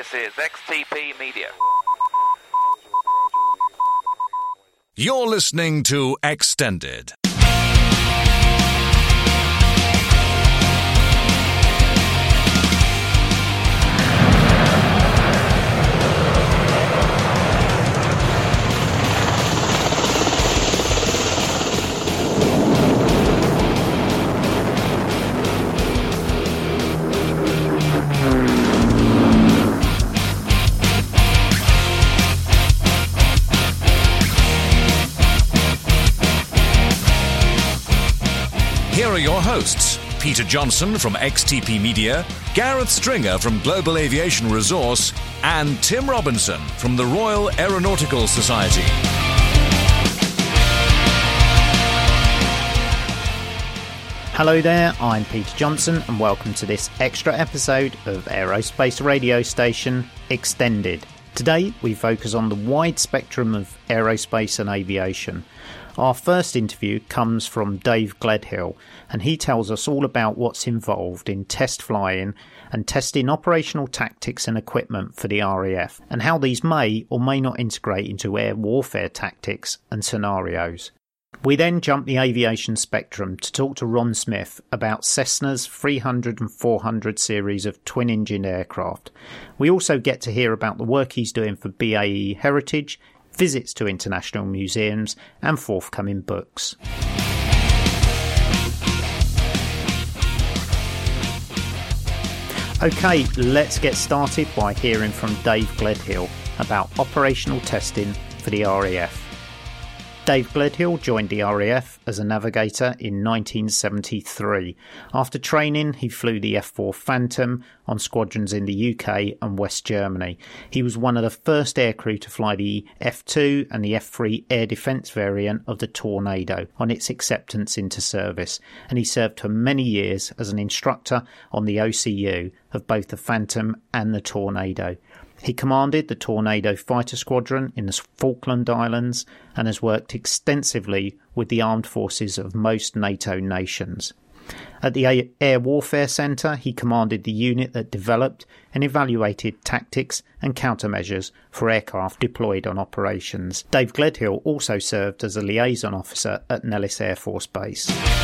This is XTP Media. You're listening to Extended. Here are your hosts, Peter Johnson from XTP Media, Gareth Stringer from Global Aviation Resource, and Tim Robinson from the Royal Aeronautical Society. Hello there, I'm Peter Johnson and welcome to this extra episode of Aerospace Radio Station Extended. Today we focus on the wide spectrum of aerospace and aviation. Our first interview comes from Dave Gledhill, and he tells us all about what's involved in test flying and testing operational tactics and equipment for the RAF, and how these may or may not integrate into air warfare tactics and scenarios. We then jump the aviation spectrum to talk to Ron Smith about Cessna's 300 and 400 series of twin-engine aircraft. We also get to hear about the work he's doing for BAE Heritage, visits to international museums, and forthcoming books. Okay, let's get started by hearing from Dave Gledhill about operational testing for the RAF. Dave Gledhill joined the RAF as a navigator in 1973. After training, he flew the F4 Phantom on squadrons in the UK and West Germany. He was one of the first aircrew to fly the F2 and the F3 air defence variant of the Tornado on its acceptance into service, and he served for many years as an instructor on the OCU of both the Phantom and the Tornado. He commanded the Tornado Fighter Squadron in the Falkland Islands and has worked extensively with the armed forces of most NATO nations. At the Air Warfare Centre, he commanded the unit that developed and evaluated tactics and countermeasures for aircraft deployed on operations. Dave Gledhill also served as a liaison officer at Nellis Air Force Base.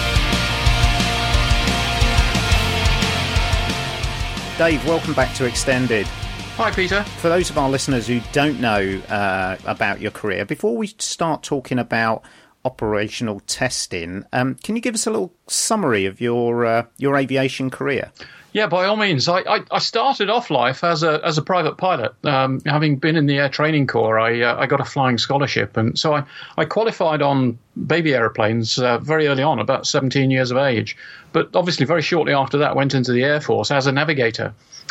Dave, welcome back to Extended. Hi, Peter. For those of our listeners who don't know about your career, before we start talking about operational testing, can you give us a little summary of your aviation career? Yeah, by all means. I started off life as a private pilot. Having been in the Air Training Corps, I got a flying scholarship, and so I qualified on baby aeroplanes very early on, about 17 years of age. But obviously, very shortly after that, went into the Air Force as a navigator.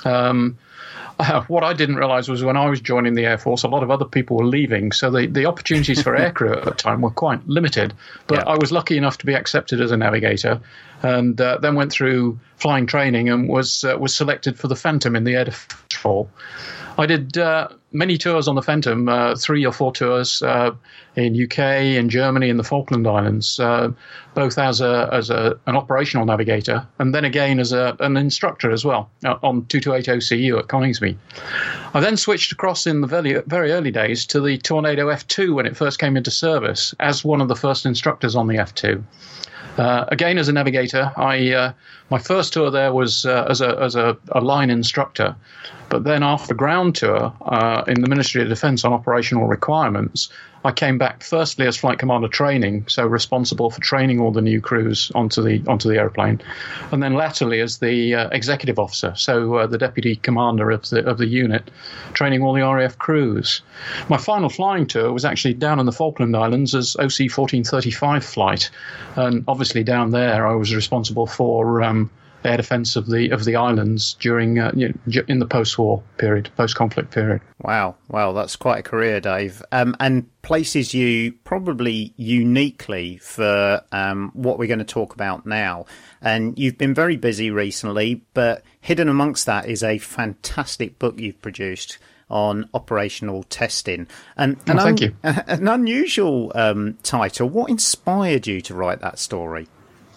What I didn't realise was when I was joining the Air Force, a lot of other people were leaving, so the opportunities for aircrew at the time were quite limited. But yeah. I was lucky enough to be accepted as a navigator, and then went through flying training and was selected for the Phantom in the Air Defence Corps. I did many tours on the Phantom, 3 or 4 tours in UK, in Germany, in the Falkland Islands, both as an operational navigator and then again as an instructor as well on 2280 OCU at Coningsby. I then switched across in the very early days to the Tornado F2 when it first came into service as one of the first instructors on the F2. Again, as a navigator, my first tour there was as a line instructor. But then after ground tour in the Ministry of Defence on operational requirements, I came back firstly as flight commander training, so responsible for training all the new crews onto the aeroplane, and then latterly as the executive officer, so the deputy commander of the unit, training all the RAF crews. My final flying tour was actually down in the Falkland Islands as OC 1435 flight, and obviously down there I was responsible for air defence of the islands during in the post-war period, post-conflict period. Wow, that's quite a career, Dave, and places you probably uniquely for what we're going to talk about now. And you've been very busy recently, but hidden amongst that is a fantastic book you've produced on operational testing. And thank you. An unusual title. What inspired you to write that story?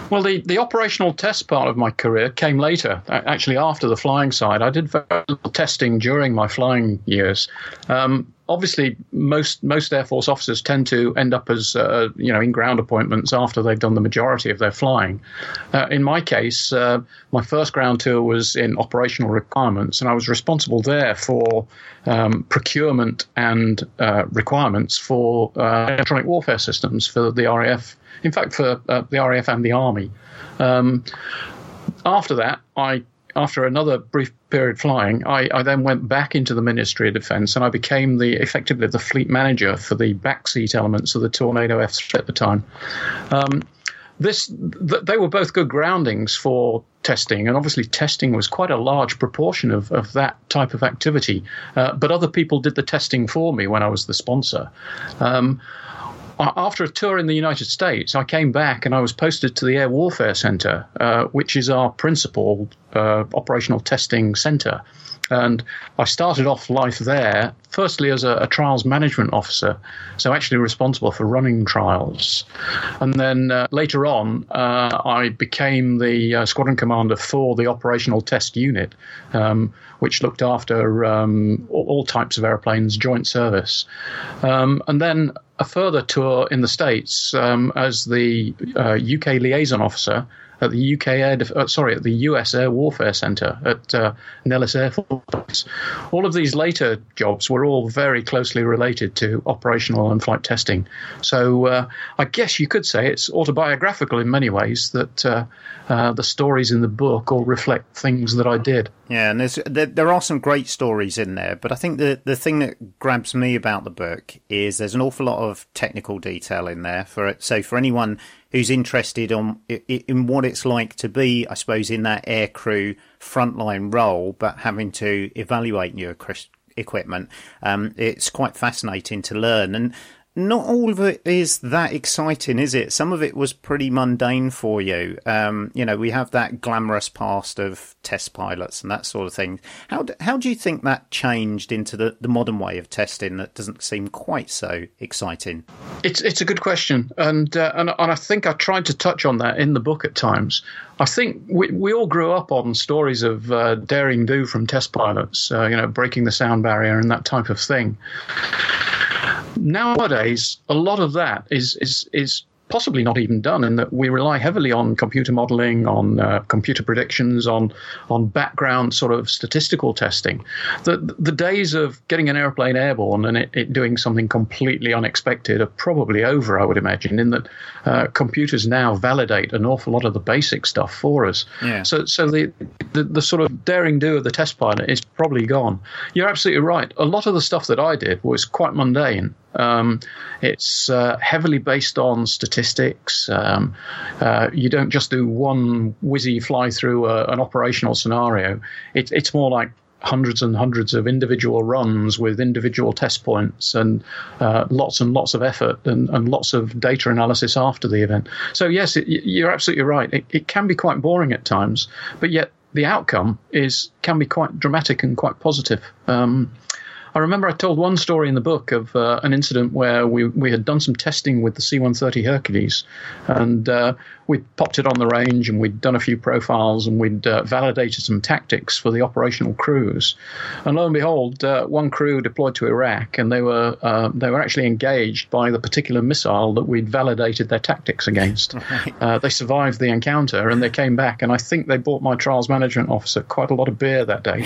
Well, the operational test part of my career came later, actually after the flying side. I did very little testing during my flying years. Obviously, most Air Force officers tend to end up as in ground appointments after they've done the majority of their flying. In my case, my first ground tour was in operational requirements, and I was responsible there for procurement and requirements for electronic warfare systems for the RAF. In fact, for the RAF and the Army. After that, after another brief period flying, I then went back into the Ministry of Defence, and I became effectively the fleet manager for the backseat elements of the Tornado F3 at the time. They were both good groundings for testing, and obviously testing was quite a large proportion of that type of activity. But other people did the testing for me when I was the sponsor. After a tour in the United States, I came back and I was posted to the Air Warfare Center, which is our principal operational testing center. And I started off life there, firstly as a trials management officer, so actually responsible for running trials. And then later on, I became the squadron commander for the operational test unit, which looked after all types of airplanes, joint service. And then a further tour in the States as the UK liaison officer at the at the US Air Warfare Center at Nellis Air Force Base. All of these later jobs were all very closely related to operational and flight testing. So I guess you could say it's autobiographical in many ways, that the stories in the book all reflect things that I did. Yeah, and there are some great stories in there, but I think the thing that grabs me about the book is there's an awful lot of technical detail in there for it. So for anyone who's interested in what it's like to be, I suppose, in that aircrew frontline role, but having to evaluate new equipment, it's quite fascinating to learn. And not all of it is that exciting, is it? Some of it was pretty mundane for you. We have that glamorous past of test pilots and that sort of thing. How do you think that changed into the modern way of testing that doesn't seem quite so exciting? It's a good question, and I think I tried to touch on that in the book at times. I think we all grew up on stories of daring do from test pilots, breaking the sound barrier and that type of thing. Nowadays, a lot of that is possibly not even done, in that we rely heavily on computer modeling, on computer predictions, on background sort of statistical testing. The days of getting an airplane airborne and it doing something completely unexpected are probably over, I would imagine, in that computers now validate an awful lot of the basic stuff for us. Yeah. So the sort of daring do of the test pilot is probably gone. You're absolutely right. A lot of the stuff that I did was quite mundane. It's heavily based on statistics. You don't just do one whizzy fly through an operational scenario. It's more like hundreds and hundreds of individual runs with individual test points and lots of effort and lots of data analysis after the event. So yes, you're absolutely right. It can be quite boring at times, but yet the outcome can be quite dramatic and quite positive. I remember I told one story in the book of an incident where we had done some testing with the C-130 Hercules, and we'd popped it on the range and we'd done a few profiles and we'd validated some tactics for the operational crews. And lo and behold, one crew deployed to Iraq, and they were actually engaged by the particular missile that we'd validated their tactics against. Right. They survived the encounter and they came back, and I think they bought my trials management officer quite a lot of beer that day.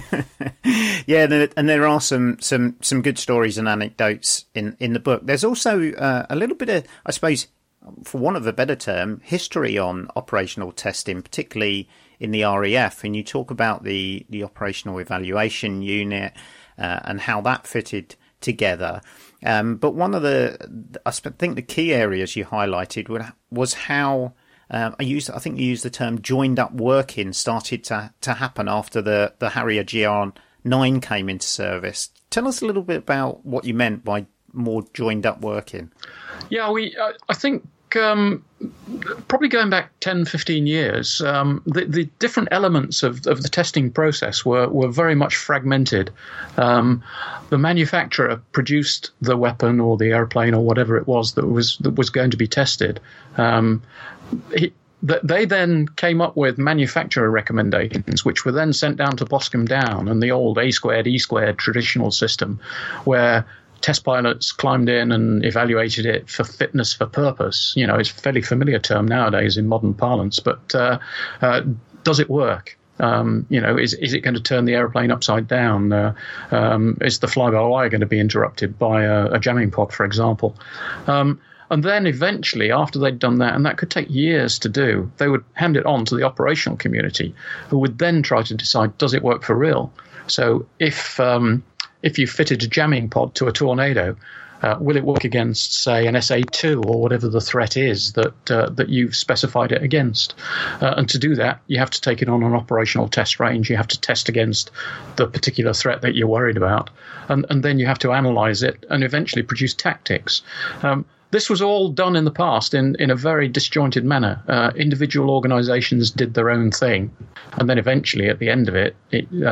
Yeah, and there are some good stories and anecdotes in the book. There's also a little bit of, I suppose, for want of a better term, history on operational testing, particularly in the RAF. And you talk about the operational evaluation unit and how that fitted together. But one of I think the key areas you highlighted was how I think you used the term joined up working started to happen after the Harrier GR9 came into service. Tell us a little bit about what you meant by more joined up working. Yeah, I think probably going back 10, 15 years, the different elements of the testing process were very much fragmented. The manufacturer produced the weapon or the airplane or whatever it was that was going to be tested. they then came up with manufacturer recommendations, which were then sent down to Boscombe Down and the old A squared, E squared traditional system, where test pilots climbed in and evaluated it for fitness for purpose. It's a fairly familiar term nowadays in modern parlance, but does it work? Is it going to turn the aeroplane upside down? Is the fly-by-wire going to be interrupted by a jamming pod, for example? And then eventually, after they'd done that, and that could take years to do, they would hand it on to the operational community, who would then try to decide, does it work for real? So if you fitted a jamming pod to a Tornado, will it work against, say, an SA2 or whatever the threat is that you've specified it against? And to do that, you have to take it on an operational test range. You have to test against the particular threat that you're worried about. And then you have to analyze it and eventually produce tactics. This was all done in the past in a very disjointed manner. Individual organizations did their own thing. And then eventually, at the end of it,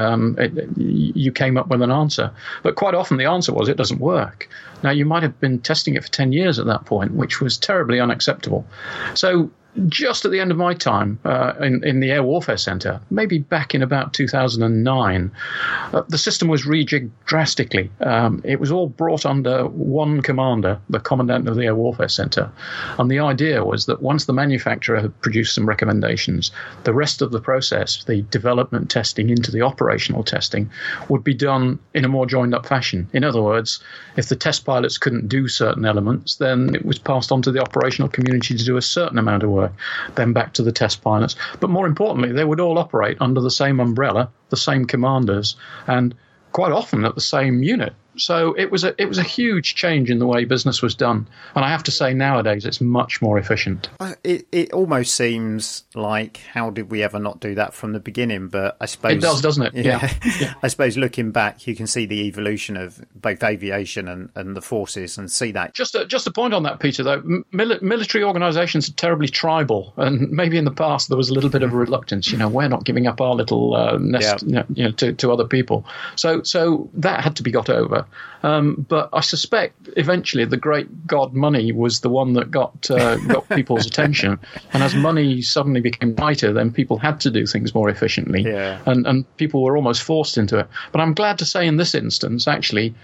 you came up with an answer. But quite often the answer was it doesn't work. Now, you might have been testing it for 10 years at that point, which was terribly unacceptable. So just at the end of my time in the Air Warfare Centre, maybe back in about 2009, the system was rejigged drastically. It was all brought under one commander, the commandant of the Air Warfare Centre. And the idea was that once the manufacturer had produced some recommendations, the rest of the process, the development testing into the operational testing, would be done in a more joined-up fashion. In other words, if the test pilots couldn't do certain elements, then it was passed on to the operational community to do a certain amount of work, then back to the test pilots. But more importantly, they would all operate under the same umbrella, the same commanders, and quite often at the same unit. So it was a huge change in the way business was done. And I have to say nowadays it's much more efficient. It almost seems like, how did we ever not do that from the beginning? But I suppose... It does, doesn't it? Yeah. I suppose looking back, you can see the evolution of both aviation and the forces and see that. Just a point on that, Peter, though. Military organisations are terribly tribal. And maybe in the past there was a little bit of reluctance. We're not giving up our little nest to other people. So that had to be got over. But I suspect eventually the great god money was the one that got people's attention. And as money suddenly became tighter, then people had to do things more efficiently. Yeah. And people were almost forced into it. But I'm glad to say in this instance, actually,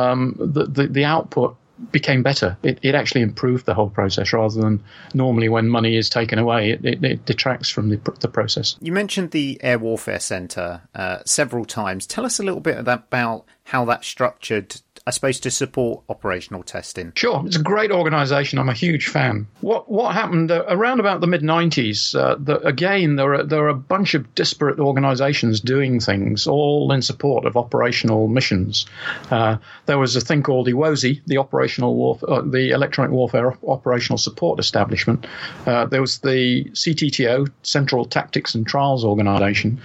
the output became better. It actually improved the whole process rather than normally when money is taken away, it detracts from the process. You mentioned the Air Warfare Centre several times. Tell us a little bit about how that's structured, I suppose, to support operational testing. Sure. It's a great organisation. I'm a huge fan. What happened around about the mid-90s, again, there are a bunch of disparate organisations doing things, all in support of operational missions. There was a thing called EWOSI, the Electronic Warfare Operational Support Establishment. There was the CTTO, Central Tactics and Trials Organisation.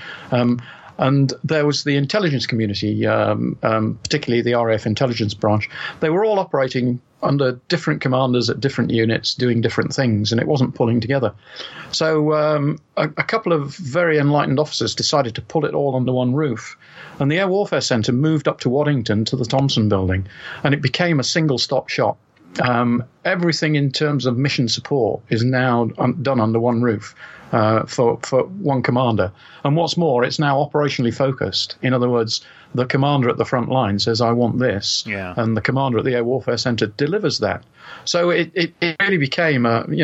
And there was the intelligence community, particularly the RAF intelligence branch. They were all operating under different commanders at different units doing different things, and it wasn't pulling together. So a couple of very enlightened officers decided to pull it all under one roof. And the Air Warfare Centre moved up to Waddington to the Thompson building, and it became a single-stop shop. Everything in terms of mission support is now done under one roof for one commander. And what's more, it's now operationally focused. In other words, the commander at the front line says, I want this. Yeah. And the commander at the Air Warfare Centre delivers that. So it really became,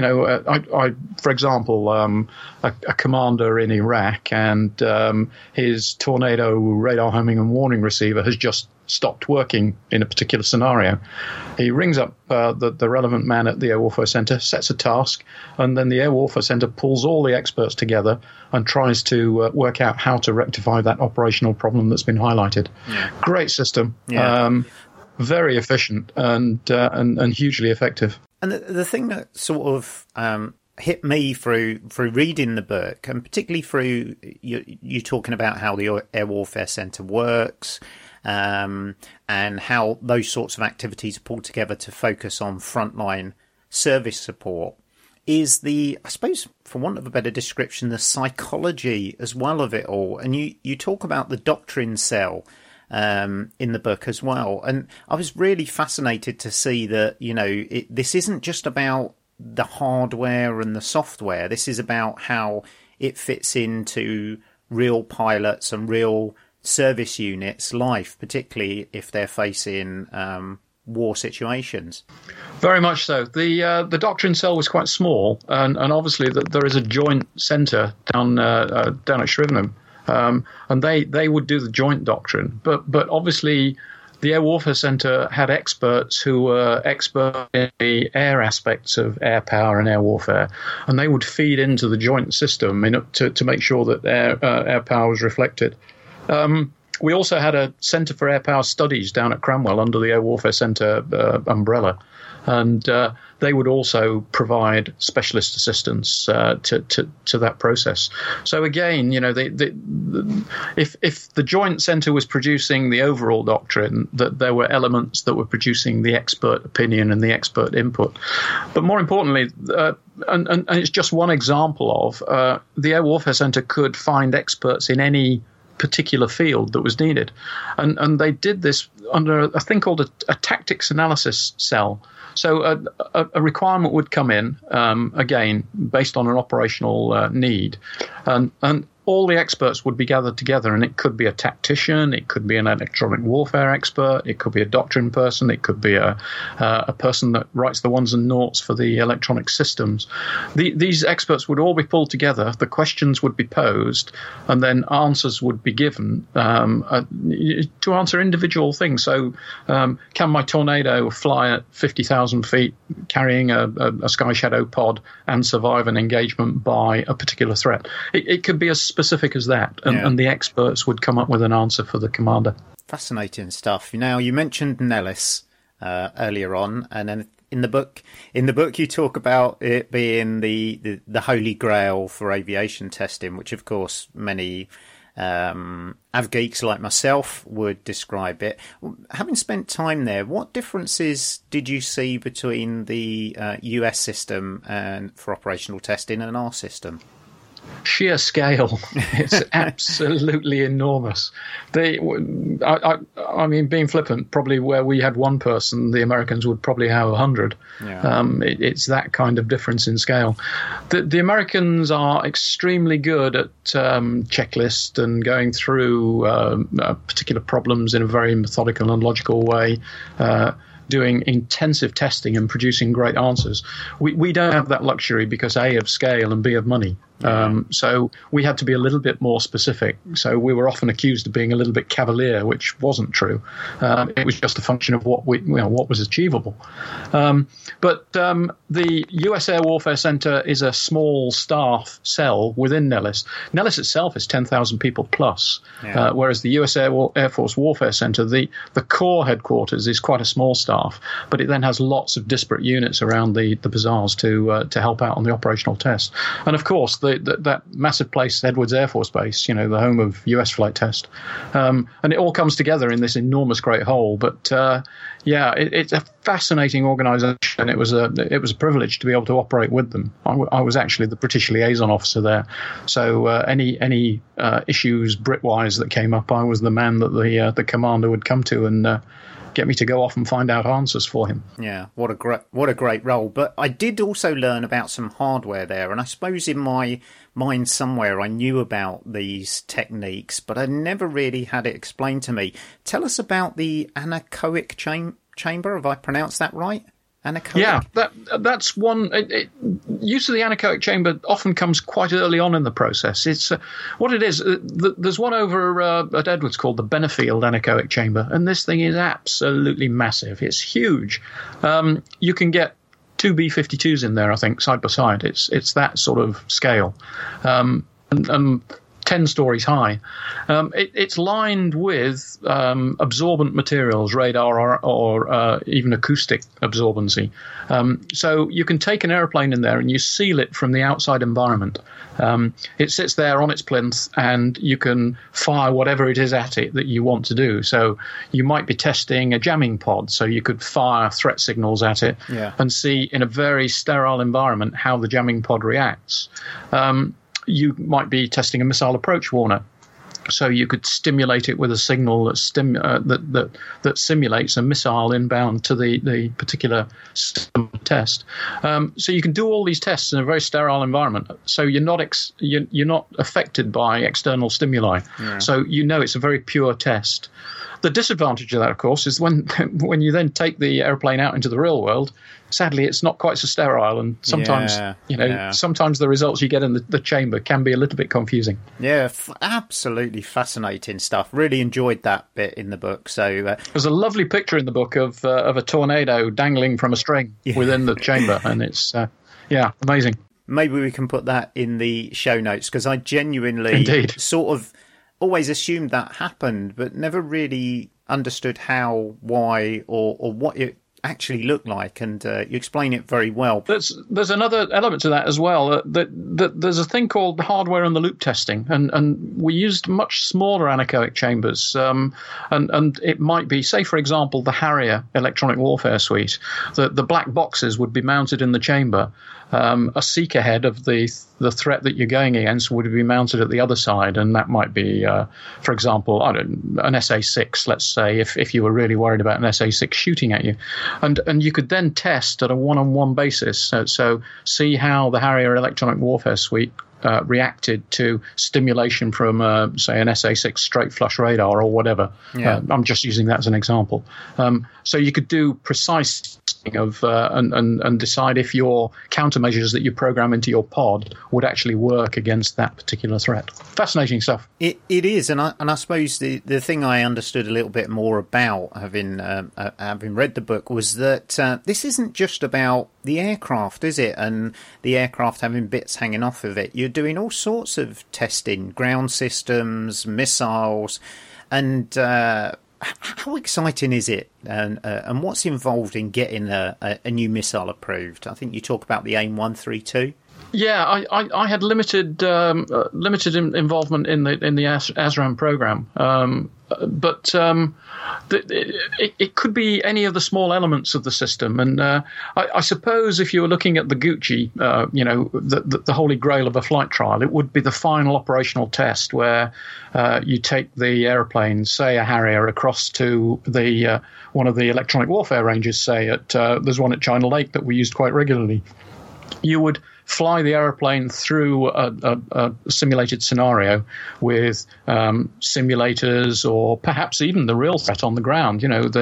for example, a commander in Iraq and his Tornado radar homing and warning receiver has just stopped working in a particular scenario. He rings up the relevant man at the Air Warfare Centre, sets a task, and then the Air Warfare Centre pulls all the experts together and tries to work out how to rectify that operational problem that's been highlighted. Yeah. Great system. Yeah. Very efficient and hugely effective. And the thing that sort of hit me through reading the book, and particularly through you talking about how the Air Warfare Centre works, and how those sorts of activities are pulled together to focus on frontline service support, is I suppose, for want of a better description, the psychology as well of it all. And you talk about the doctrine cell in the book as well. And I was really fascinated to see that, this isn't just about the hardware and the software. This is about how it fits into real pilots and real service units' life, particularly if they're facing war situations. Very much so. The doctrine cell was quite small, and obviously there is a joint centre down at Shrivenham, and they would do the joint doctrine. But obviously the Air Warfare Centre had experts who were expert in the air aspects of air power and air warfare, and they would feed into the joint system to make sure that air power was reflected. We also had a Centre for Air Power Studies down at Cranwell under the Air Warfare Centre umbrella, and they would also provide specialist assistance to that process. So again, if the Joint Centre was producing the overall doctrine, that there were elements that were producing the expert opinion and the expert input. But more importantly, and it's just one example of the Air Warfare Centre could find experts in any particular field that was needed, and they did this under a thing called a tactics analysis cell. So a requirement would come in, again based on an operational need, and all the experts would be gathered together, and it could be a tactician, it could be an electronic warfare expert, it could be a doctrine person, it could be a person that writes the ones and noughts for the electronic systems. These experts would all be pulled together, the questions would be posed, and then answers would be given to answer individual things. So can my Tornado fly at 50,000 feet carrying a Sky Shadow pod and survive an engagement by a particular threat? It could be as specific as that, and the experts would come up with an answer for the commander. Fascinating stuff. Now, you mentioned Nellis earlier on, and then in the book you talk about it being the holy grail for aviation testing, which of course many avgeeks like myself would describe it. Having spent time there, what differences did you see between the US system and for operational testing and our system? Sheer scale, it's absolutely enormous. I mean, being flippant, probably where we had one person, the Americans would probably have 100. Yeah. It's that kind of difference in scale. The Americans are extremely good at checklist and going through particular problems in a very methodical and logical way, doing intensive testing and producing great answers. We don't have that luxury because A, of scale, and B, of money. So we had to be a little bit more specific. So we were often accused of being a little bit cavalier, which wasn't true. It was just a function of what was achievable. But the US Air Warfare Centre is a small staff cell within Nellis. Nellis itself is 10,000 people plus, whereas the US Air Force Warfare Centre, the core headquarters is quite a small staff, but it then has lots of disparate units around the bazaars to help out on the operational test. And of course, that massive place, Edwards Air Force Base, the home of US flight test, and it all comes together in this enormous great whole. But it's a fascinating organisation. It was a privilege to be able to operate with them. I was actually the British liaison officer there, so any issues Brit-wise that came up, I was the man that the commander would come to and get me to go off and find out answers for him. Yeah, what a great role. But I did also learn about some hardware there, and I suppose in my mind somewhere I knew about these techniques, but I never really had it explained to me. Tell us about the anechoic chamber. Have I pronounced that right? Anechoic? Yeah, that's one. Use of the anechoic chamber often comes quite early on in the process. It's what it is. There's one over at Edwards called the Benefield anechoic chamber, and this thing is absolutely massive. It's huge. You can get 2 B-52s in there, I think, side by side. It's that sort of scale. And 10 stories high. It's lined with absorbent materials, radar or even acoustic absorbency. So you can take an airplane in there and you seal it from the outside environment. It sits there on its plinth and you can fire whatever it is at it that you want to do. So you might be testing a jamming pod, so you could fire threat signals at it and see in a very sterile environment how the jamming pod reacts. You might be testing a missile approach warner. So you could stimulate it with a signal that simulates a missile inbound to the particular system test. So you can do all these tests in a very sterile environment. So you're not affected by external stimuli. Yeah. So it's a very pure test. The disadvantage of that, of course, is when you then take the airplane out into the real world. Sadly, it's not quite so sterile, and sometimes sometimes the results you get in the chamber can be a little bit confusing. Yeah, absolutely fascinating stuff. Really enjoyed that bit in the book. So there's a lovely picture in the book of a tornado dangling from a string within the chamber, and it's amazing. Maybe we can put that in the show notes, because I genuinely sort of always assumed that happened, but never really understood how, why, or what it actually look like, and you explain it very well. There's another element to that as well. That there's a thing called hardware in the loop testing, and we used much smaller anechoic chambers, and it might be, say for example, the Harrier electronic warfare suite. The black boxes would be mounted in the chamber. A seeker head of the threat that you're going against would be mounted at the other side, and that might be, for example, an SA-6, let's say, if you were really worried about an SA-6 shooting at you. And you could then test at a one-on-one basis, so see how the Harrier electronic warfare suite reacted to stimulation from, say, an SA-6 straight flush radar or whatever. Yeah. I'm just using that as an example. So you could do precise of and decide if your countermeasures that you program into your pod would actually work against that particular threat. Fascinating stuff. It is, and I suppose the thing I understood a little bit more about having read the book was that this isn't just about the aircraft, is it? And the aircraft having bits hanging off of it. You're doing all sorts of testing, ground systems, missiles, and how exciting is it, and what's involved in getting a new missile approved? I think you talk about the AIM-132. Yeah, I had limited involvement in the ASRAAM program, but it could be any of the small elements of the system. And I suppose if you were looking at the Gucci, the holy grail of a flight trial, it would be the final operational test where you take the aeroplane, say a Harrier, across to the one of the electronic warfare ranges. Say there's one at China Lake that we used quite regularly. You would fly the aeroplane through a simulated scenario with simulators, or perhaps even the real threat on the ground.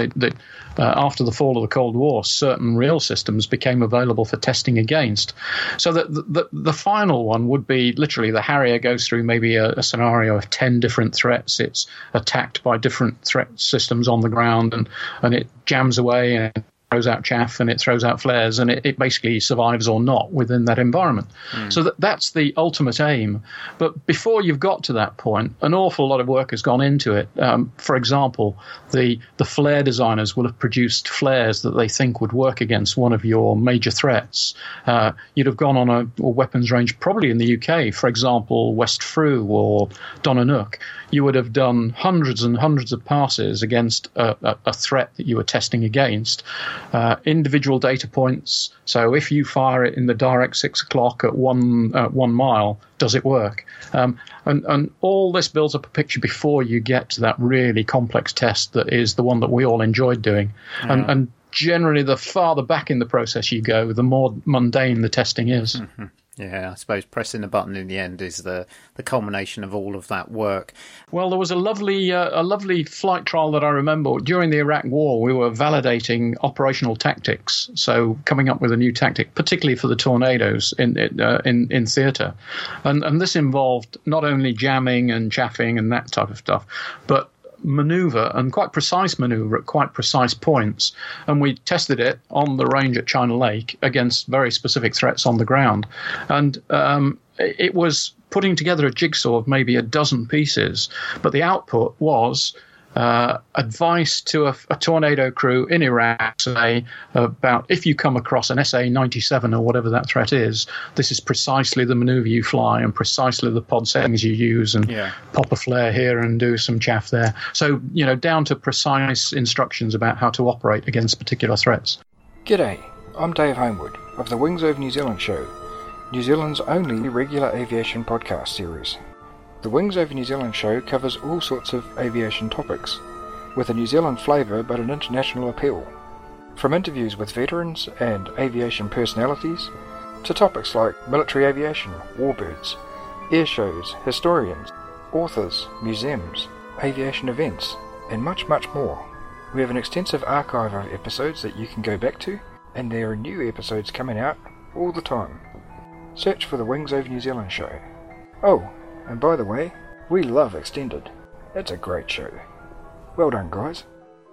After the fall of the Cold War, certain real systems became available for testing against. So that the final one would be literally the Harrier goes through maybe a scenario of 10 different threats. It's attacked by different threat systems on the ground, and it jams away and throws out chaff, and it throws out flares, and it basically survives or not within that environment. So that's the ultimate aim. But before you've got to that point, an awful lot of work has gone into it. For example, the flare designers will have produced flares that they think would work against one of your major threats. You'd have gone on a weapons range, probably in the UK, for example, West Frew or Donanook. You would have done hundreds and hundreds of passes against a threat that you were testing against. Individual data points. So if you fire it in the direct 6 o'clock at 1 mile, does it work? And all this builds up a picture before you get to that really complex test that is the one that we all enjoyed doing. Yeah. And generally, the farther back in the process you go, the more mundane the testing is. Mm-hmm. Yeah, I suppose pressing the button in the end is the culmination of all of that work. Well, there was a lovely flight trial that I remember. During the Iraq War, we were validating operational tactics, so coming up with a new tactic, particularly for the tornadoes in theatre. And this involved not only jamming and chaffing and that type of stuff, but maneuver, and quite precise maneuver at quite precise points. And we tested it on the range at China Lake against very specific threats on the ground. And it was putting together a jigsaw of maybe a dozen pieces, but the output was advice to a tornado crew in Iraq, say, about if you come across an SA-97 or whatever that threat is, this is precisely the maneuver you fly and precisely the pod settings you use, and pop a flare here and do some chaff there. So, down to precise instructions about how to operate against particular threats. G'day, I'm Dave Homewood of the Wings Over New Zealand show, New Zealand's only regular aviation podcast series. The Wings Over New Zealand show covers all sorts of aviation topics, with a New Zealand flavour but an international appeal. From interviews with veterans and aviation personalities, to topics like military aviation, warbirds, air shows, historians, authors, museums, aviation events, and much, much more. We have an extensive archive of episodes that you can go back to, and there are new episodes coming out all the time. Search for the Wings Over New Zealand show. Oh, and by the way, we love Extended. It's a great show. Well done, guys.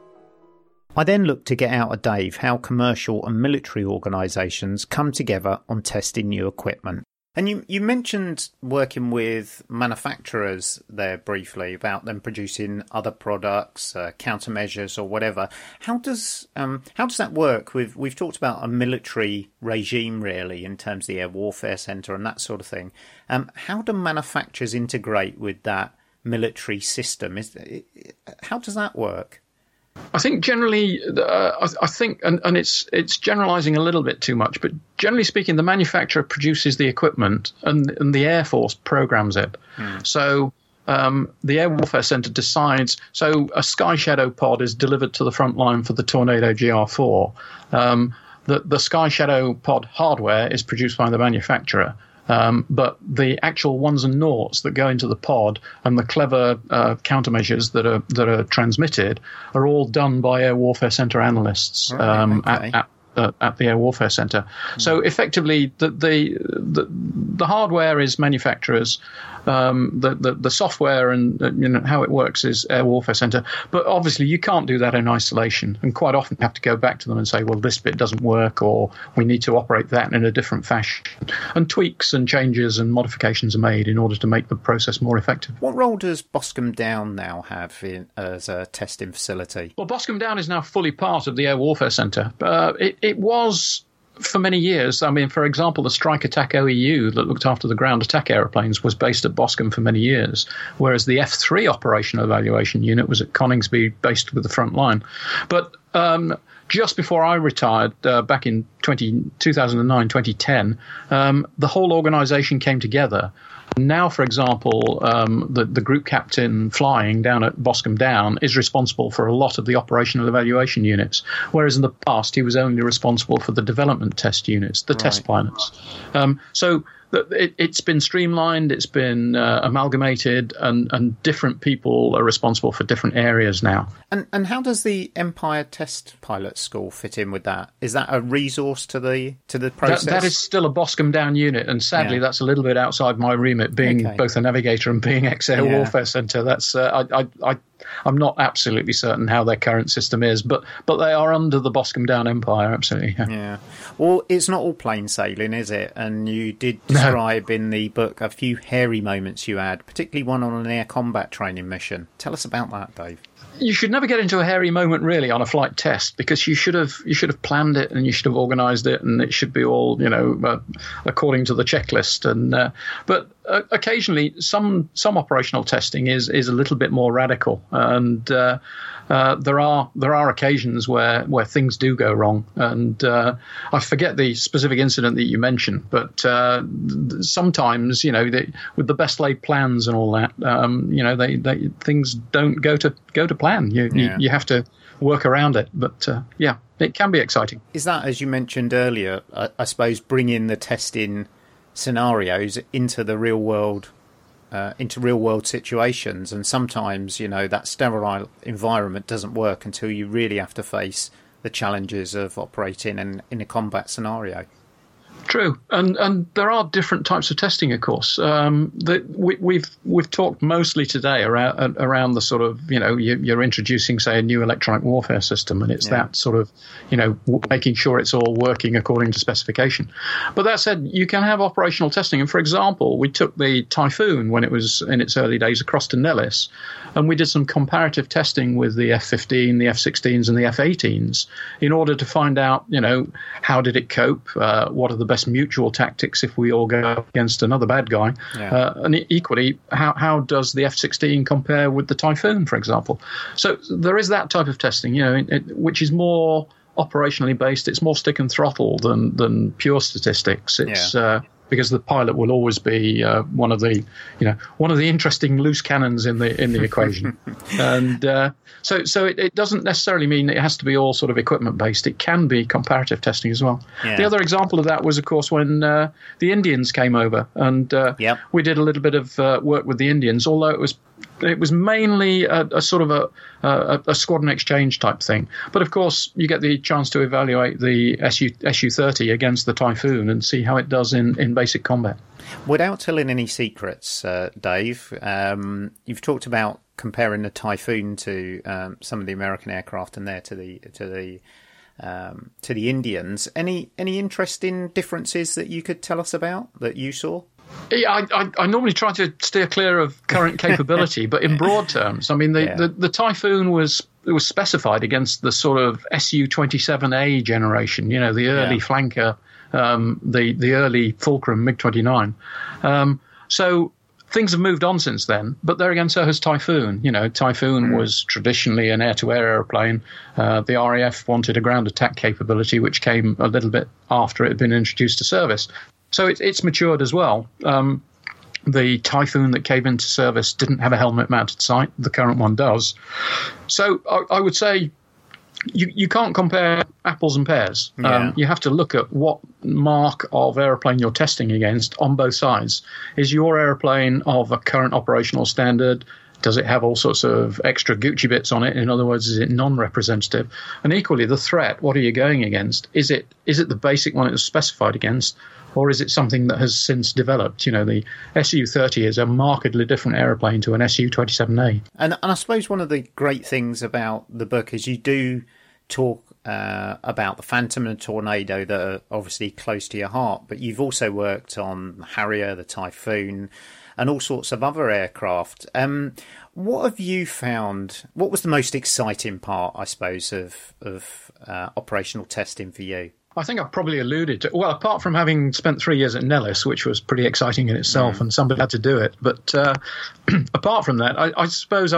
I then looked to get out of Dave how commercial and military organisations come together on testing new equipment. And you mentioned working with manufacturers there briefly about them producing other products, countermeasures or whatever. How does that work? We've talked about a military regime really in terms of the Air Warfare Centre and that sort of thing. How do manufacturers integrate with that military system? How does that work? I think generally, I think, and it's generalising a little bit too much, but generally speaking, the manufacturer produces the equipment and the Air Force programs it. So the Air Warfare Centre decides, so a Sky Shadow pod is delivered to the front line for the Tornado GR4. The Sky Shadow pod hardware is produced by the manufacturer. But the actual ones and noughts that go into the pod and the clever countermeasures that are transmitted are all done by Air Warfare Centre analysts at the Air Warfare Centre. So effectively, the hardware is manufacturers. The software and how it works is Air Warfare Centre. But obviously, you can't do that in isolation, and quite often you have to go back to them and say, well, this bit doesn't work, or we need to operate that in a different fashion. And tweaks and changes and modifications are made in order to make the process more effective. What role does Boscombe Down now have as a testing facility? Well, Boscombe Down is now fully part of the Air Warfare Centre. It was for many years. I mean, for example, the Strike Attack OEU that looked after the ground attack aeroplanes was based at Boscombe for many years, whereas the F3 Operational Evaluation Unit was at Coningsby, based with the front line. But just before I retired, back in 2009, 2010, the whole organisation came together. Now, for example, the group captain flying down at Boscombe Down is responsible for a lot of the operational evaluation units, whereas in the past he was only responsible for the development test units, the test pilots. So it's been streamlined, it's been amalgamated, and different people are responsible for different areas now. And how does the Empire Test Pilot School fit in with that? Is that a resource to the process? That is still a Boscombe Down unit, and sadly that's a little bit outside my remit, being both a navigator and being ex-Air Warfare Centre. That's I'm not absolutely certain how their current system is, but they are under the Boscombe Down Empire, absolutely. Yeah. Well, it's not all plain sailing, is it? And you did describe in the book a few hairy moments you had, particularly one on an air combat training mission. Tell us about that, Dave. You should never get into a hairy moment really on a flight test, because you should have planned it and you should have organised it, and it should be all according to the checklist. And but occasionally some operational testing is a little bit more radical, and there are occasions where things do go wrong. And I forget the specific incident that you mentioned, but sometimes with the best laid plans and all that, things don't go to plan. You have to work around it, but it can be exciting. Is that, as you mentioned earlier, I suppose bringing the testing scenarios into the real world, into real world situations, and sometimes that sterile environment doesn't work until you really have to face the challenges of operating in a combat scenario. True, and there are different types of testing, of course. We've talked mostly today around the sort of you're introducing, say, a new electronic warfare system, and it's that sort of making sure it's all working according to specification. But that said, you can have operational testing, and for example, we took the Typhoon when it was in its early days across to Nellis, and we did some comparative testing with the F-15, the F-16s, and the F-18s in order to find out how did it cope, what are the best mutual tactics if we all go against another bad guy, and equally how does the F-16 compare with the Typhoon, for example. So there is that type of testing, which is more operationally based. It's more stick and throttle than pure statistics. It's because the pilot will always be one of the interesting loose cannons in the equation. And so it doesn't necessarily mean it has to be all sort of equipment based. It can be comparative testing as well. Yeah. The other example of that was, of course, when the Indians came over, and we did a little bit of work with the Indians, although it was mainly a sort of a squadron exchange type thing. But of course, you get the chance to evaluate the Su-30 against the Typhoon and see how it does in basic combat. Without telling any secrets, Dave, you've talked about comparing the Typhoon to some of the American aircraft and there to the Indians. Any interesting differences that you could tell us about that you saw? Yeah, I normally try to steer clear of current capability, but in broad terms, I mean, the Typhoon was specified against the sort of Su-27A generation, you know, the early flanker, the early Fulcrum MiG-29. So things have moved on since then, but there again, so has Typhoon. You know, Typhoon was traditionally an air-to-air airplane. The RAF wanted a ground attack capability, which came a little bit after it had been introduced to service. So it's matured as well. The Typhoon that came into service didn't have a helmet-mounted sight. The current one does. So I would say you can't compare apples and pears. Yeah. You have to look at what mark of aeroplane you're testing against on both sides. Is your aeroplane of a current operational standard? Does it have all sorts of extra Gucci bits on it? In other words, is it non-representative? And equally, the threat, what are you going against? Is it the basic one it was specified against? Or is it something that has since developed? You know, the Su-30 is a markedly different aeroplane to an Su-27A. And I suppose one of the great things about the book is you do talk about the Phantom and the Tornado that are obviously close to your heart, but you've also worked on the Harrier, the Typhoon, and all sorts of other aircraft. What have you found? What was the most exciting part, I suppose, of operational testing for you? I think I've probably alluded to, well, apart from having spent 3 years at Nellis, which was pretty exciting in itself, and somebody had to do it. But apart from that, I suppose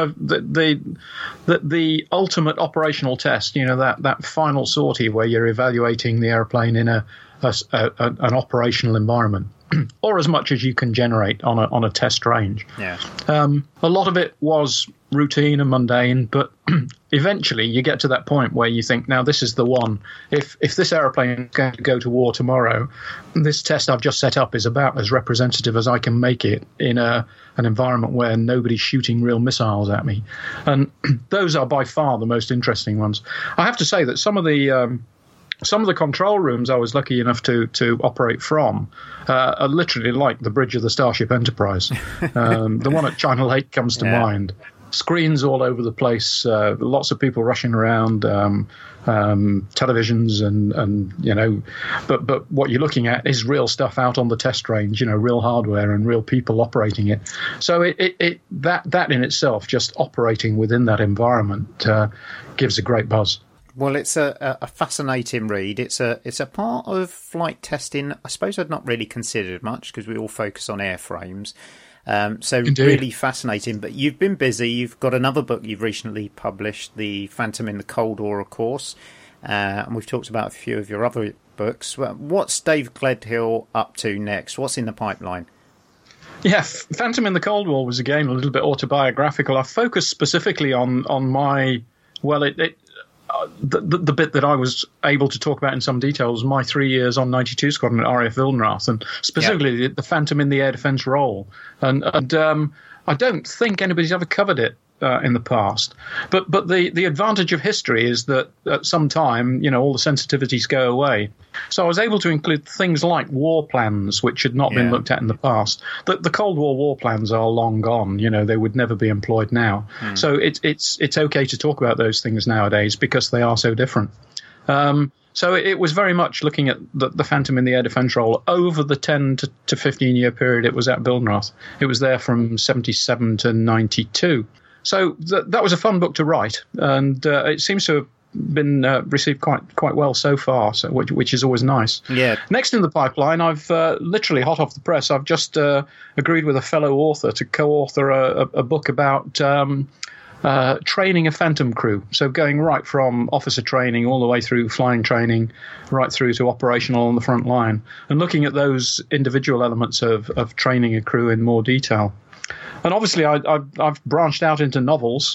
the ultimate operational test, you know, that final sortie where you're evaluating the airplane in an operational environment, or as much as you can generate on a test range. Yeah. A lot of it was routine and mundane, but eventually you get to that point where you think, now this is the one. If this aeroplane is going to go to war tomorrow, this test I've just set up is about as representative as I can make it in an environment where nobody's shooting real missiles at me. And those are by far the most interesting ones. I have to say that some of the control rooms I was lucky enough to operate from are literally like the bridge of the Starship Enterprise. The one at China Lake comes to mind. Screens all over the place, lots of people rushing around, televisions and you know, but what you're looking at is real stuff out on the test range, you know, real hardware and real people operating it. So that in itself, just operating within that environment, gives a great buzz. Well, it's a fascinating read. It's a part of flight testing I suppose I'd not really considered much because we all focus on airframes. So Indeed. Really fascinating. But you've been busy. You've got another book you've recently published, The Phantom in the Cold War, of course. And we've talked about a few of your other books. What's Dave Gledhill up to next? What's in the pipeline? Yeah, Phantom in the Cold War was, again, a little bit autobiographical. I focused specifically on my... Well, the bit that I was able to talk about in some detail was my 3 years on 92 Squadron at RAF Wildenrath, and specifically the Phantom in the air defence role. And I don't think anybody's ever covered it in the past. But the advantage of history is that at some time, you know, all the sensitivities go away. So I was able to include things like war plans, which had not been looked at in the past. The Cold War plans are long gone. You know, they would never be employed now. So it's okay to talk about those things nowadays because they are so different. So it was very much looking at the Phantom in the air defence role over the 10 to 15 year period it was at Wildenrath. It was there from 77 to 92. So that was a fun book to write, and it seems to have been received quite well so far, which is always nice. Yeah. Next in the pipeline, I've literally hot off the press, I've just agreed with a fellow author to co-author a book about training a Phantom crew. So going right from officer training all the way through flying training, right through to operational on the front line, and looking at those individual elements of training a crew in more detail. And obviously, I've branched out into novels.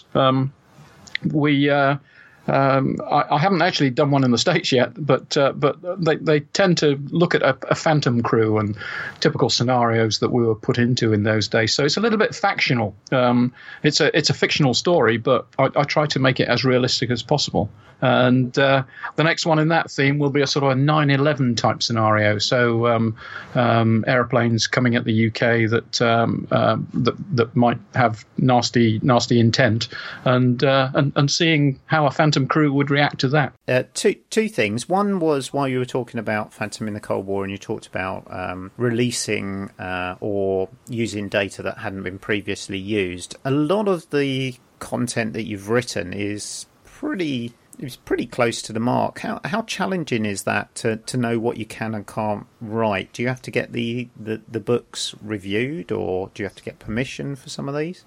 I haven't actually done one in the States yet, but they tend to look at a Phantom crew and typical scenarios that we were put into in those days. So it's a little bit factional. It's a fictional story, but I try to make it as realistic as possible. And the next one in that theme will be a sort of a 9/11 type scenario. So aeroplanes coming at the UK that might have nasty intent, and seeing how a Phantom crew would react to that. Two things. One was while you were talking about Phantom in the Cold War, and you talked about releasing or using data that hadn't been previously used. A lot of the content that you've written is pretty close to the mark. How challenging is that to know what you can and can't write? Do you have to get the books reviewed, or do you have to get permission for some of these?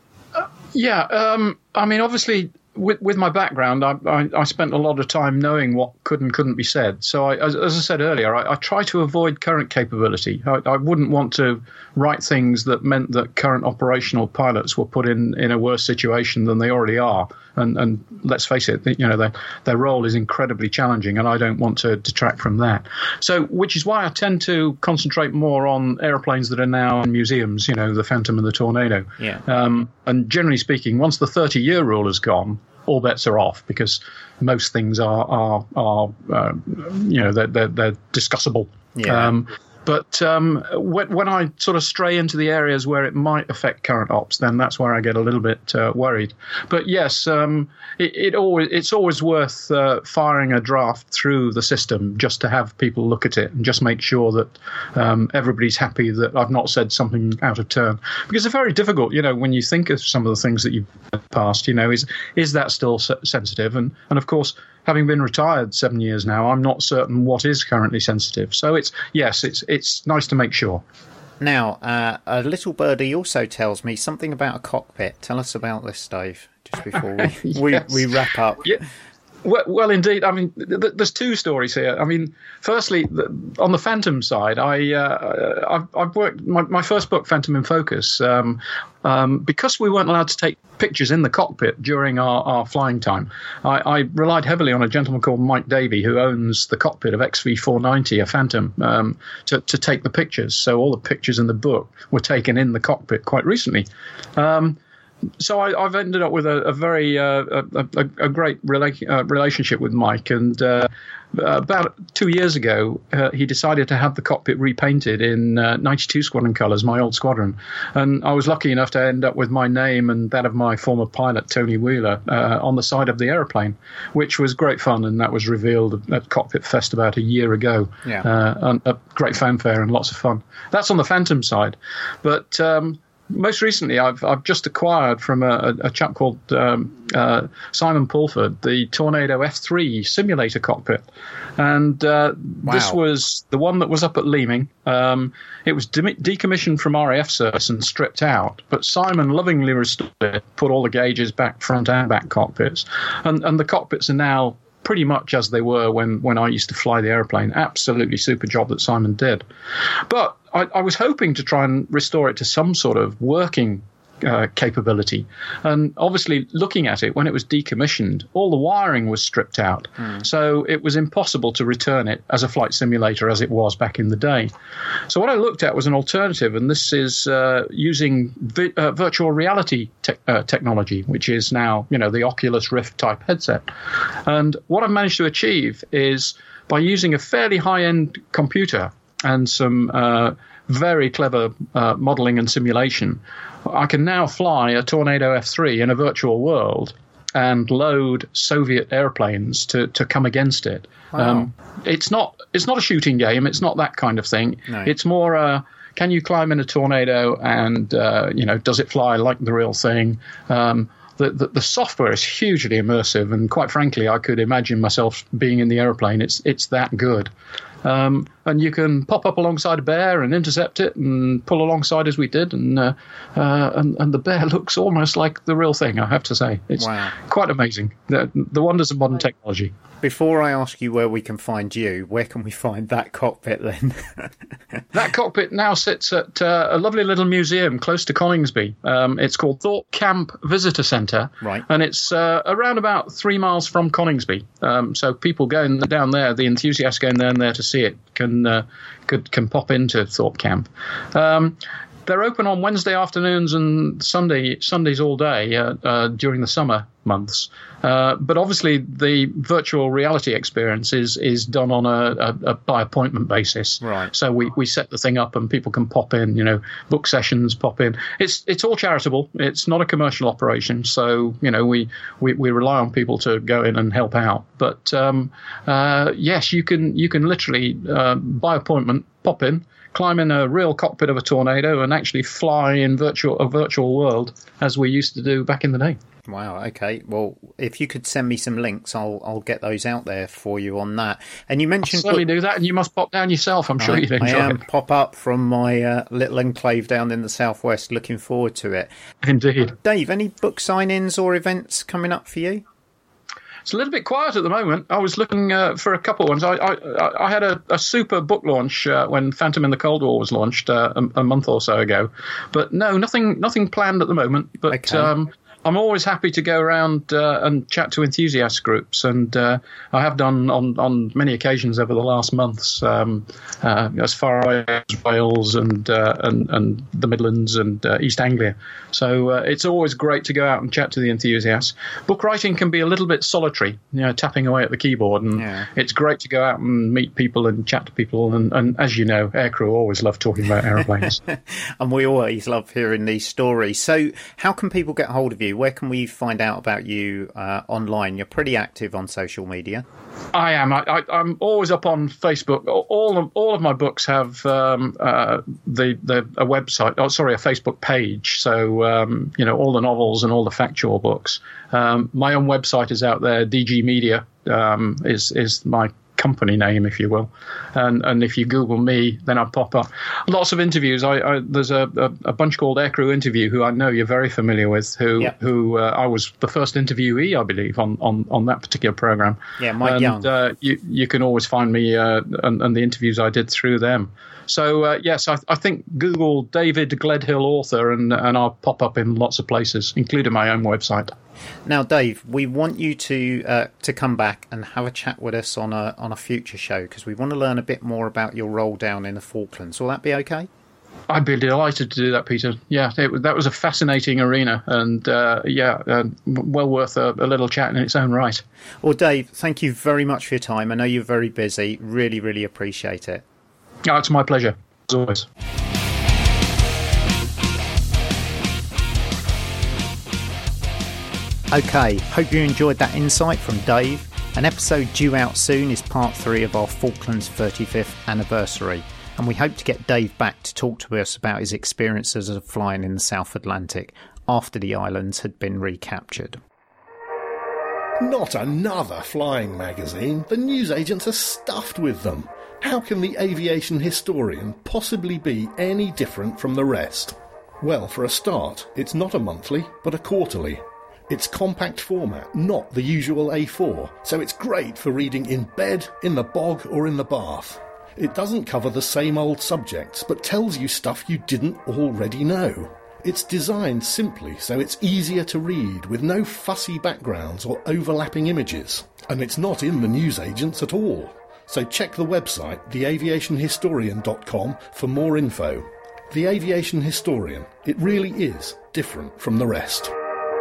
I mean, obviously, with my background, I spent a lot of time knowing what could and couldn't be said. So, as I said earlier, I try to avoid current capability. I wouldn't want to write things that meant that current operational pilots were put in a worse situation than they already are. And let's face it, their role is incredibly challenging, and I don't want to detract from that. So, which is why I tend to concentrate more on airplanes that are now in museums, the Phantom and the Tornado. Yeah. And generally speaking, once the 30-year rule is gone, all bets are off, because most things are they're discussable. Yeah. But when I sort of stray into the areas where it might affect current ops, then that's where I get a little bit worried. But yes, it's always worth firing a draft through the system just to have people look at it and just make sure that everybody's happy that I've not said something out of turn. Because it's very difficult, when you think of some of the things that you've passed, is that still sensitive? And of course, having been retired 7 years now, I'm not certain what is currently sensitive. So it's nice to make sure. Now, a little birdie also tells me something about a cockpit. Tell us about this, Dave, just before we wrap up. Yeah. Well, indeed. I mean, there's two stories here. I mean, firstly, on the Phantom side, I've worked my first book, Phantom in Focus, because we weren't allowed to take pictures in the cockpit during our flying time. I relied heavily on a gentleman called Mike Davey, who owns the cockpit of XV490, a Phantom, to take the pictures. So all the pictures in the book were taken in the cockpit quite recently. So I've ended up with a very great relationship with Mike, and about 2 years ago he decided to have the cockpit repainted in 92 Squadron colours, my old squadron, and I was lucky enough to end up with my name and that of my former pilot Tony Wheeler on the side of the aeroplane, which was great fun, and that was revealed at Cockpit Fest about a year ago. A great fanfare and lots of fun. That's on the Phantom side, but most recently, I've just acquired from a chap called Simon Pulford the Tornado F3 simulator cockpit, and this was the one that was up at Leeming. It was decommissioned from RAF service and stripped out, but Simon lovingly restored it, put all the gauges back, front and back cockpits, and the cockpits are now pretty much as they were when I used to fly the airplane. Absolutely super job that Simon did. But I was hoping to try and restore it to some sort of working capability. And obviously, looking at it, when it was decommissioned, all the wiring was stripped out. So it was impossible to return it as a flight simulator as it was back in the day. So what I looked at was an alternative, and this is using virtual reality technology, which is now, the Oculus Rift type headset. And what I've managed to achieve is, by using a fairly high-end computer and some very clever modeling and simulation, I can now fly a Tornado F3 in a virtual world and load Soviet airplanes to come against it. Wow. It's not a shooting game. It's not that kind of thing. No. It's more can you climb in a Tornado and does it fly like the real thing? The software is hugely immersive, and quite frankly, I could imagine myself being in the airplane. It's that good. And and you can pop up alongside a bear and intercept it and pull alongside as we did, and the bear looks almost like the real thing, I have to say. It's quite amazing, the wonders of modern technology. Before I ask you where we can find you, where can we find that cockpit then? That cockpit now sits at a lovely little museum close to Coningsby. It's called Thorpe Camp Visitor Centre, right? And it's around about 3 miles from Coningsby. So people going down there, the enthusiasts going down there to see it, can pop into Thorpe Camp. They're open on Wednesday afternoons and Sundays all day during the summer months. But obviously, the virtual reality experience is done on a by appointment basis. Right. So we set the thing up and people can pop in. Book sessions pop in. It's all charitable. It's not a commercial operation. So we rely on people to go in and help out. But yes, you can literally by appointment pop in, climb in a real cockpit of a Tornado and actually fly in a virtual world as we used to do back in the day. Wow, okay. Well, if you could send me some links, I'll get those out there for you on that. And you mentioned... I'll certainly do that, and you must pop down yourself. I'm sure you'd enjoy it. Pop up from my little enclave down in the southwest. Looking forward to it. Indeed. Dave, any book signings or events coming up for you? It's a little bit quiet at the moment. I was looking for a couple of ones. I had a super book launch when Phantom in the Cold War was launched a month or so ago. But no, nothing planned at the moment. But okay. I'm always happy to go around and chat to enthusiast groups, and I have done on many occasions over the last months, as far away as Wales and the Midlands and East Anglia. So it's always great to go out and chat to the enthusiasts. Book writing can be a little bit solitary, tapping away at the keyboard, and it's great to go out and meet people and chat to people. And as you know, aircrew always love talking about aeroplanes. And we always love hearing these stories. So how can people get hold of you? Where can we find out about you online? You're pretty active on social media. I am. I'm always up on Facebook. All of my books have a website. A Facebook page. So all the novels and all the factual books. My own website is out there. DG Media is my company name, if you will, and if you Google me, then I pop up. Lots of interviews. There's a bunch called Aircrew Interview, who I know you're very familiar with, who I was the first interviewee, I believe, on that particular program. Yeah, Mike Young. You can always find me and the interviews I did through them. So yes, I think Google David Gledhill author, and I'll pop up in lots of places, including my own website. Now, Dave, we want you to come back and have a chat with us on a future show, because we want to learn a bit more about your role down in the Falklands. Will that be okay? I'd be delighted to do that, Peter. Yeah, that was a fascinating arena, and well worth a little chat in its own right. Well, Dave, thank you very much for your time. I know you're very busy. Really, really appreciate it. Oh, it's my pleasure, as always. Okay, hope you enjoyed that insight from Dave. An episode due out soon is part 3 of our Falklands 35th anniversary, and we hope to get Dave back to talk to us about his experiences of flying in the South Atlantic after the islands had been recaptured. Not another flying magazine. The newsagents are stuffed with them. How can the Aviation Historian possibly be any different from the rest? Well, for a start, it's not a monthly, but a quarterly. It's compact format, not the usual A4, so it's great for reading in bed, in the bog, or in the bath. It doesn't cover the same old subjects, but tells you stuff you didn't already know. It's designed simply so it's easier to read, with no fussy backgrounds or overlapping images. And it's not in the newsagents at all. So check the website, theaviationhistorian.com, for more info. The Aviation Historian. It really is different from the rest.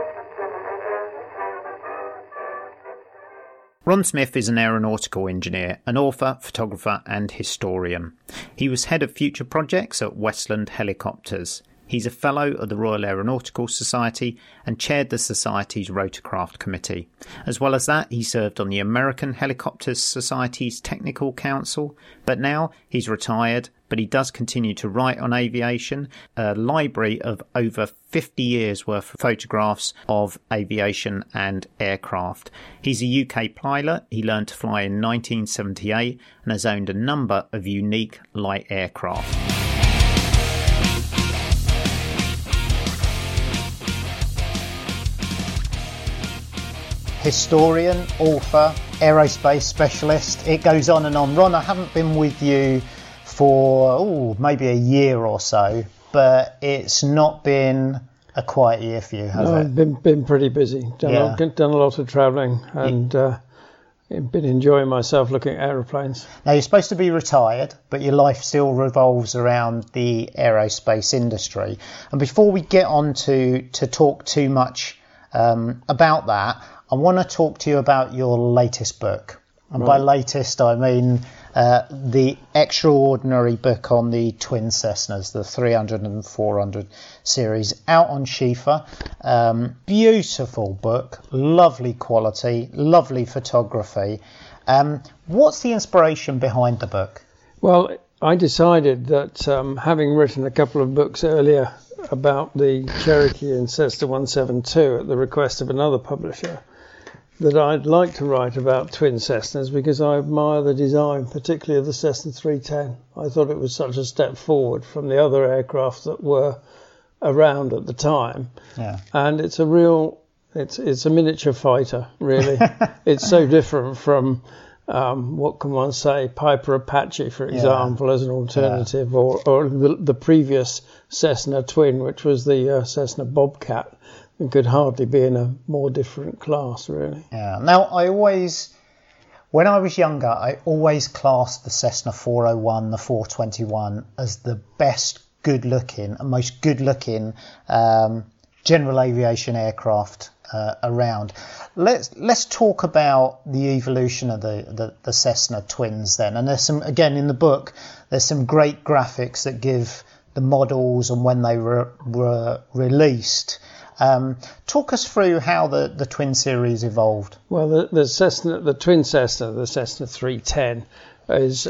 Ron Smith is an aeronautical engineer, an author, photographer and historian. He was head of future projects at Westland Helicopters. He's a Fellow of the Royal Aeronautical Society and chaired the Society's Rotorcraft Committee. As well as that, he served on the American Helicopters Society's Technical Council, but now he's retired but he does continue to write on aviation. A library of over 50 years worth of photographs of aviation and aircraft. He's a UK pilot. He learned to fly in 1978 and has owned a number of unique light aircraft. Historian, author, aerospace specialist, it goes on and on. Ron, I haven't been with you for maybe a year or so, but it's not been a quiet year for you, has it? I've been pretty busy. Done a lot of travelling and been enjoying myself looking at aeroplanes. Now, you're supposed to be retired, but your life still revolves around the aerospace industry. And before we get on to talk too much about that, I want to talk to you about your latest book. And by latest, I mean the extraordinary book on the twin Cessnas, the 300 and 400 series, out on Schieffer. Beautiful book, lovely quality, lovely photography. What's the inspiration behind the book? Well, I decided that having written a couple of books earlier about the Cherokee and Cessna 172 at the request of another publisher, that I'd like to write about twin Cessnas because I admire the design, particularly of the Cessna 310. I thought it was such a step forward from the other aircraft that were around at the time. Yeah. And it's a miniature fighter, really. It's so different from, what can one say, Piper Apache, for example, as an alternative, or the previous Cessna twin, which was the Cessna Bobcat. It could hardly be in a more different class, really. Yeah. Now, when I was younger, I always classed the Cessna 401, the 421 as the best good-looking and most good-looking general aviation aircraft around. Let's talk about the evolution of the Cessna twins then. And there's some, again, in the book, there's some great graphics that give the models and when they were released. Talk us through how the twin series evolved. Well, the twin Cessna, the Cessna 310, is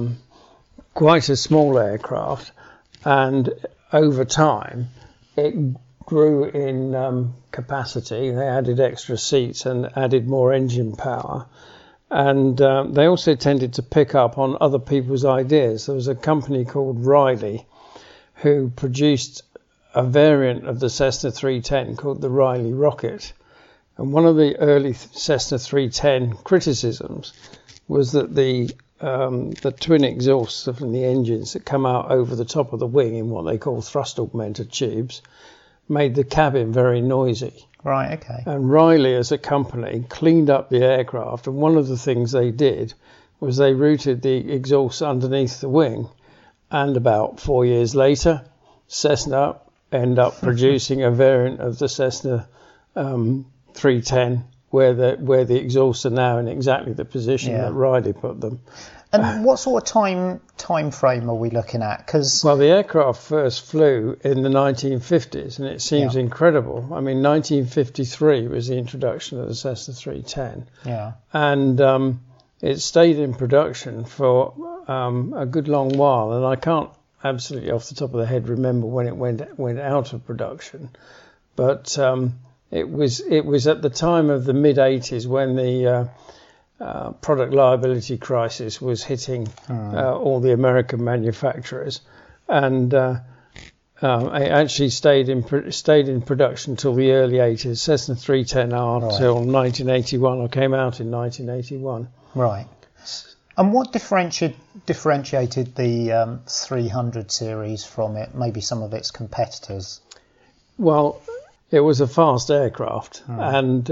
quite a small aircraft, and over time it grew in capacity. They added extra seats and added more engine power, and they also tended to pick up on other people's ideas. There was a company called Riley who produced a variant of the Cessna 310 called the Riley Rocket. And one of the early Cessna 310 criticisms was that the twin exhausts from the engines that come out over the top of the wing in what they call thrust augmented tubes made the cabin very noisy. Right, okay. And Riley, as a company, cleaned up the aircraft, and one of the things they did was they routed the exhausts underneath the wing, and about 4 years later, Cessna end up producing a variant of the Cessna 310 where the exhausts are now in exactly the position that Riley put them. And what sort of time frame are we looking at? Well, the aircraft first flew in the 1950s, and it seems incredible. I mean, 1953 was the introduction of the Cessna 310. Yeah. And it stayed in production for a good long while, and I can't absolutely off the top of the head remember when it went out of production, but it was at the time of the mid 80s when the product liability crisis was hitting all the American manufacturers, and it actually stayed in production till the early 80s. Cessna 310R till 1981, or came out in 1981. Right. And what differentiated the 300 series from it, maybe some of its competitors? Well, it was a fast aircraft, and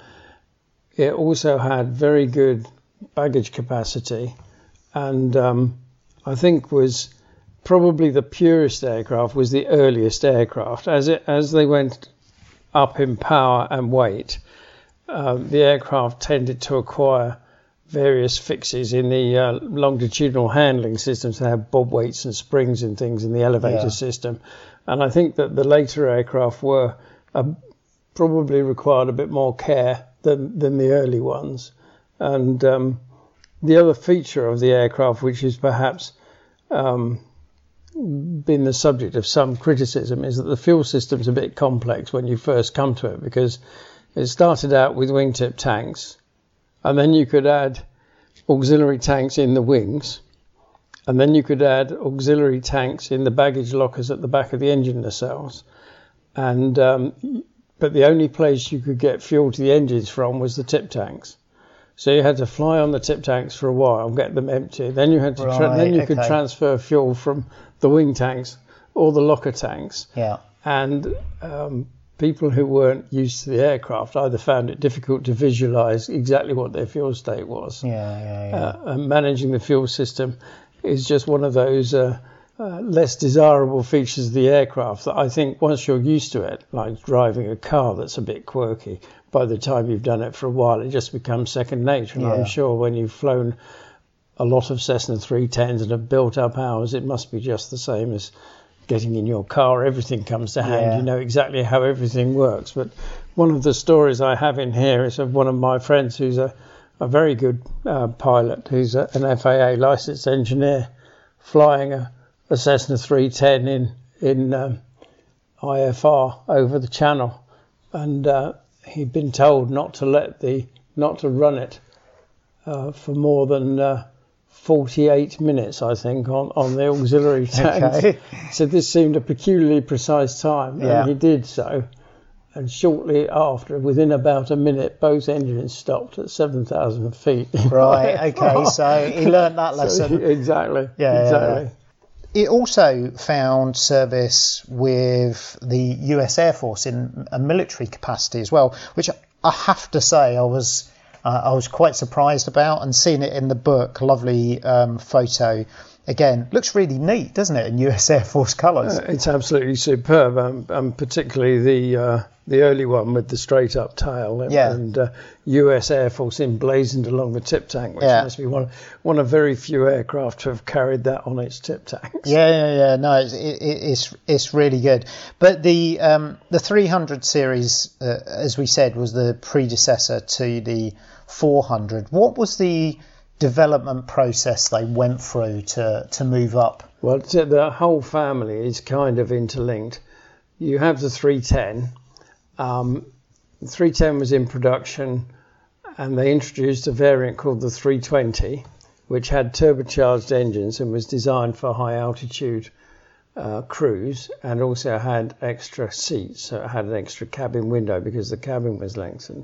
it also had very good baggage capacity, and I think was probably the purest aircraft, was the earliest aircraft. As they went up in power and weight, the aircraft tended to acquire various fixes in the longitudinal handling systems. They have bob weights and springs and things in the elevator system, and I think that the later aircraft were probably required a bit more care than the early ones. And the other feature of the aircraft, which is perhaps been the subject of some criticism is that the fuel system's a bit complex when you first come to it, because it started out with wingtip tanks, and then you could add auxiliary tanks in the wings, and then you could add auxiliary tanks in the baggage lockers at the back of the engine nacelles, and but the only place you could get fuel to the engines from was the tip tanks. So you had to fly on the tip tanks for a while, get them empty. Then you had to could transfer fuel from the wing tanks or the locker tanks. Yeah. And people who weren't used to the aircraft either found it difficult to visualise exactly what their fuel state was. And managing the fuel system is just one of those less desirable features of the aircraft that I think once you're used to it, like driving a car that's a bit quirky, by the time you've done it for a while, it just becomes second nature. And I'm sure when you've flown a lot of Cessna 310s and have built up hours, it must be just the same as getting in your car. Everything comes to hand. You know exactly how everything works. But one of the stories I have in here is of one of my friends who's a very good pilot, who's an FAA licensed engineer, flying a Cessna 310 in IFR over the channel, and he'd been told not to run it for more than 48 minutes, I think, on the auxiliary tank. So this seemed a peculiarly precise time, and he did so. And shortly after, within about a minute, both engines stopped at 7,000 feet. Right. Okay. So he learned that lesson. So exactly. Yeah. It also found service with the US Air Force in a military capacity as well, which I have to say I was quite surprised about, and seeing it in the book, lovely photo. Again, looks really neat, doesn't it, in US Air Force colours? It's absolutely superb, and particularly the early one with the straight up tail, and US Air Force emblazoned along the tip tank, which must be one of very few aircraft to have carried that on its tip tanks. No, it's really good. But the 300 series, as we said, was the predecessor to the 400. What was the development process they went through to move up? Well, the whole family is kind of interlinked. You have the 310. 310 was in production, and they introduced a variant called the 320, which had turbocharged engines and was designed for high altitude cruise, and also had extra seats, so it had an extra cabin window because the cabin was lengthened.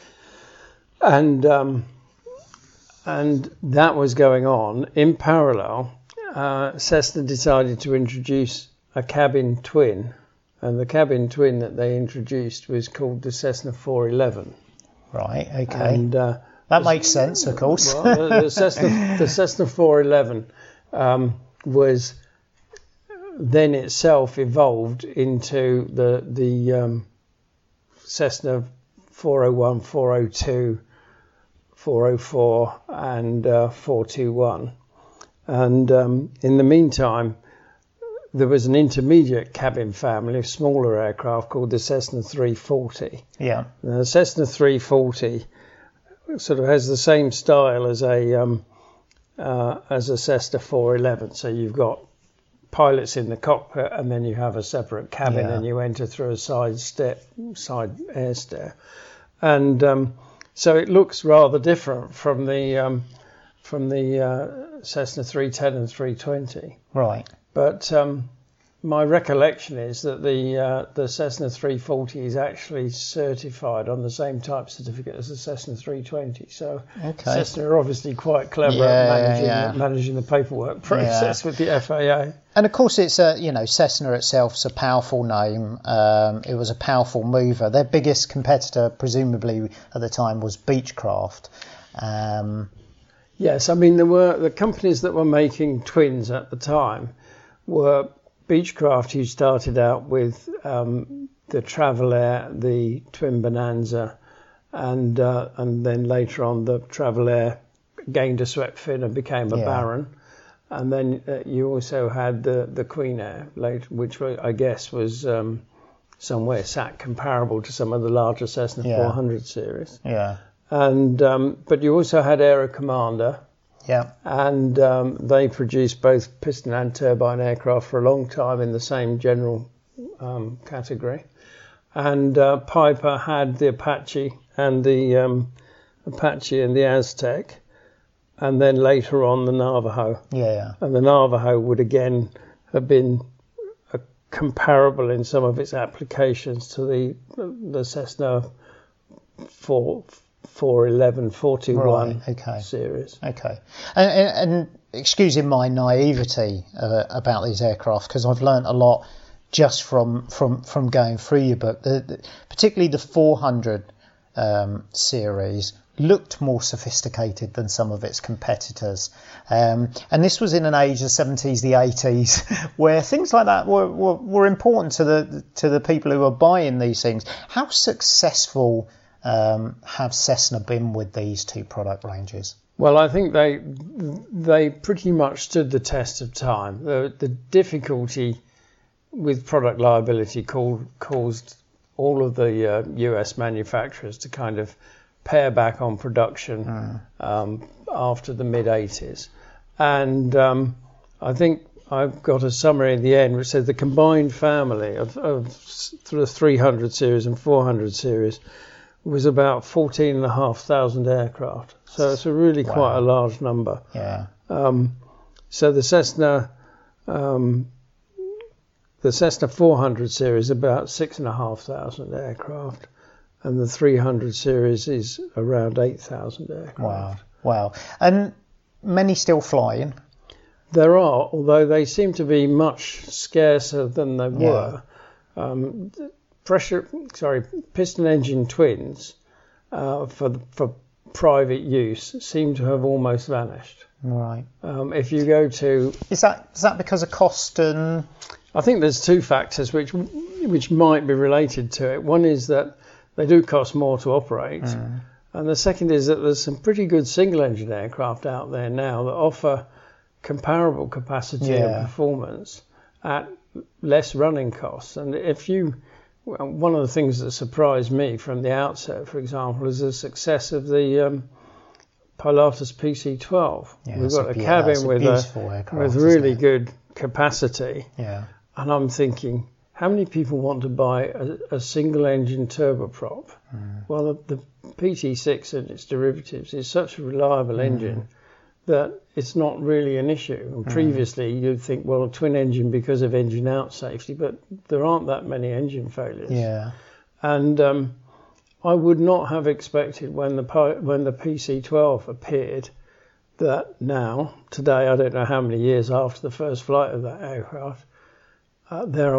And that was going on. In parallel, Cessna decided to introduce a cabin twin, and the cabin twin that they introduced was called the Cessna 411. Right, okay. And that makes sense, of course. Well, the Cessna 411 was then itself evolved into the Cessna 401, 402, 404 and 421, and in the meantime there was an intermediate cabin family of smaller aircraft called the Cessna 340. Now, the Cessna 340 sort of has the same style as a Cessna 411, so you've got pilots in the cockpit, and then you have a separate cabin, and you enter through a side air stair, and so it looks rather different from the Cessna 310 and 320. Right. But my recollection is that the Cessna 340 is actually certified on the same type certificate as the Cessna 320. So Cessna are obviously quite clever at managing the paperwork process with the FAA. And of course, it's Cessna itself's a powerful name. It was a powerful mover. Their biggest competitor, presumably at the time, was Beechcraft. Yes, I mean the companies that were making twins at the time were Beechcraft, who started out with the Travel-Air, the Twin Bonanza, and then later on the Travel-Air gained a swept fin and became a Baron. And then you also had the Queen Air, which I guess was somewhere sat comparable to some of the larger Cessna 400 series. Yeah. And but you also had Aero Commander, Yeah. And they produced both piston and turbine aircraft for a long time in the same general category. And Piper had the Apache and the Aztec, and then later on the Navajo. Yeah. And the Navajo would again have been comparable in some of its applications to the Cessna 411, 421 series. Okay. And excusing my naivety about these aircraft, because I've learnt a lot just from going through your book. Particularly the 400 series looked more sophisticated than some of its competitors, and this was in an age, the 70s, the 80s, where things like that were important to the people who were buying these things. How successful have Cessna been with these two product ranges? Well, I think they pretty much stood the test of time. The difficulty with product liability caused all of the US manufacturers to kind of pare back on production after the mid-80s. And I think I've got a summary at the end which says the combined family of the 300 series and 400 series was about 14,500 aircraft. So it's a really quite a large number. Yeah. So the Cessna 400 series about 6,500 aircraft, and the 300 series is around 8,000 aircraft. Wow. And many still flying? There are, although they seem to be much scarcer than they were. Piston engine twins for private use seem to have almost vanished. Right. If you go to... Is that because of cost and... I think there's two factors which might be related to it. One is that they do cost more to operate. And the second is that there's some pretty good single-engine aircraft out there now that offer comparable capacity and performance at less running costs. And one of the things that surprised me from the outset, for example, is the success of the Pilatus PC-12. We've got a cabin with really good capacity. Yeah. And I'm thinking, how many people want to buy a single-engine turboprop? Well, the PT6 and its derivatives is such a reliable engine that it's not really an issue. And previously, you'd think, well, a twin engine because of engine out safety, but there aren't that many engine failures. Yeah. And I would not have expected when the PC-12 appeared that now, today, I don't know how many years after the first flight of that aircraft, there are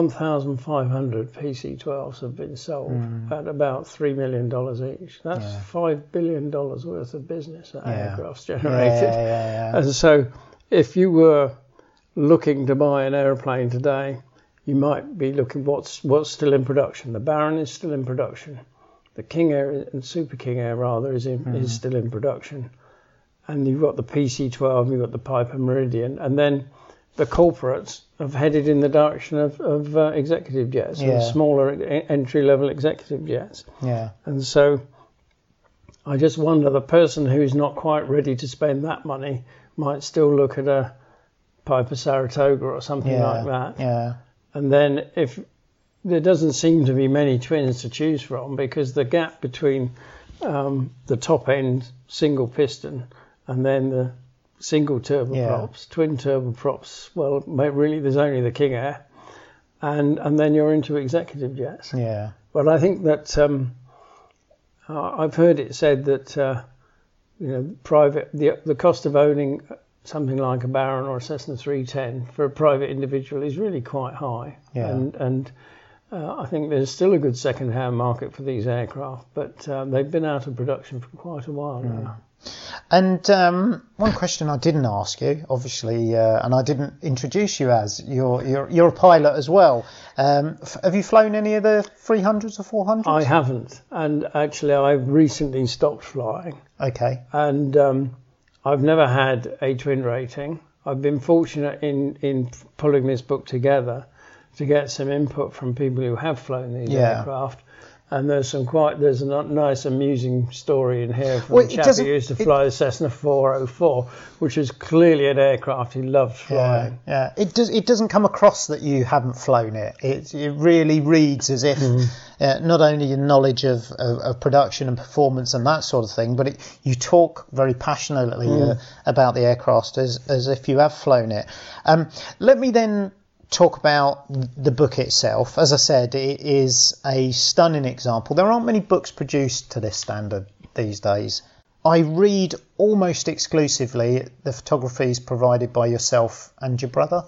1,500 PC-12s have been sold at about $3 million each. That's $5 billion worth of business that aircraft's generated. And so if you were looking to buy an airplane today, you might be looking what's still in production. The Baron is still in production. The King Air and Super King Air rather is still in production. And you've got the PC-12, you've got the Piper Meridian, and then the corporates have headed in the direction of executive jets, and smaller entry-level executive jets. Yeah. And so I just wonder, the person who's not quite ready to spend that money might still look at a Piper Saratoga or something like that. Yeah. And then if there doesn't seem to be many twins to choose from, because the gap between the top-end single piston and then the single turboprops, twin turboprops, well, really there's only the King Air, and then you're into executive jets. Yeah. But I think that I've heard it said that the cost of owning something like a Baron or a Cessna 310 for a private individual is really quite high. Yeah. And I think there's still a good second-hand market for these aircraft, but they've been out of production for quite a while now. And one question I didn't ask you, obviously, and I didn't introduce you as, you're a pilot as well. Have you flown any of the 300s or 400s? I haven't, and actually I've recently stopped flying. Okay. And I've never had a twin rating. I've been fortunate in pulling this book together to get some input from people who have flown these aircraft. And there's a nice amusing story in here from a chap who used to fly the Cessna 404, which is clearly an aircraft he loved flying. Yeah. It doesn't come across that you haven't flown it. It really reads as if not only your knowledge of production and performance and that sort of thing, but you talk very passionately about the aircraft as if you have flown it. Let me then talk about the book itself. As I said, it is a stunning example. There aren't many books produced to this standard these days. I read almost exclusively the photographies provided by yourself and your brother.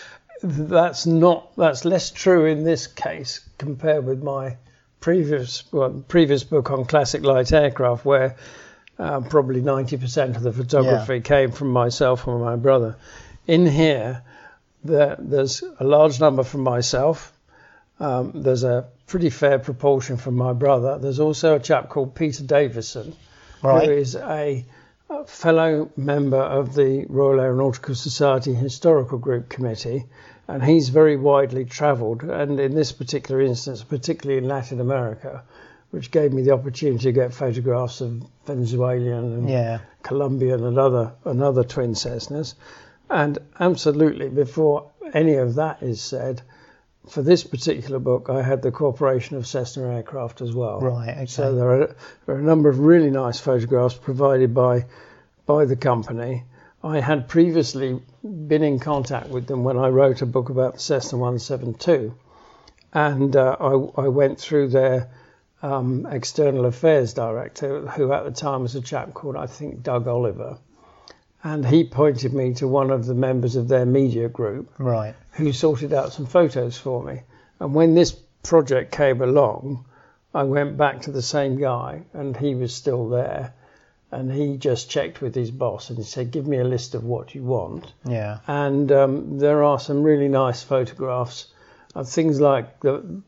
That's less true in this case compared with my previous book on classic light aircraft, where probably 90% of the photography came from myself and my brother. In here, there's a large number from myself. There's a pretty fair proportion from my brother. There's also a chap called Peter Davison, who is a fellow member of the Royal Aeronautical Society Historical Group Committee, and he's very widely travelled, and in this particular instance, particularly in Latin America, which gave me the opportunity to get photographs of Venezuelan and Colombian and other twin Cessnas. And absolutely, before any of that is said, for this particular book, I had the cooperation of Cessna Aircraft as well. Right, okay. So there are a number of really nice photographs provided by the company. I had previously been in contact with them when I wrote a book about the Cessna 172. And I went through their external affairs director, who at the time was a chap called, I think, Doug Oliver. And he pointed me to one of the members of their media group, who sorted out some photos for me. And when this project came along, I went back to the same guy, and he was still there. And he just checked with his boss, and he said, "Give me a list of what you want." Yeah. And there are some really nice photographs of things like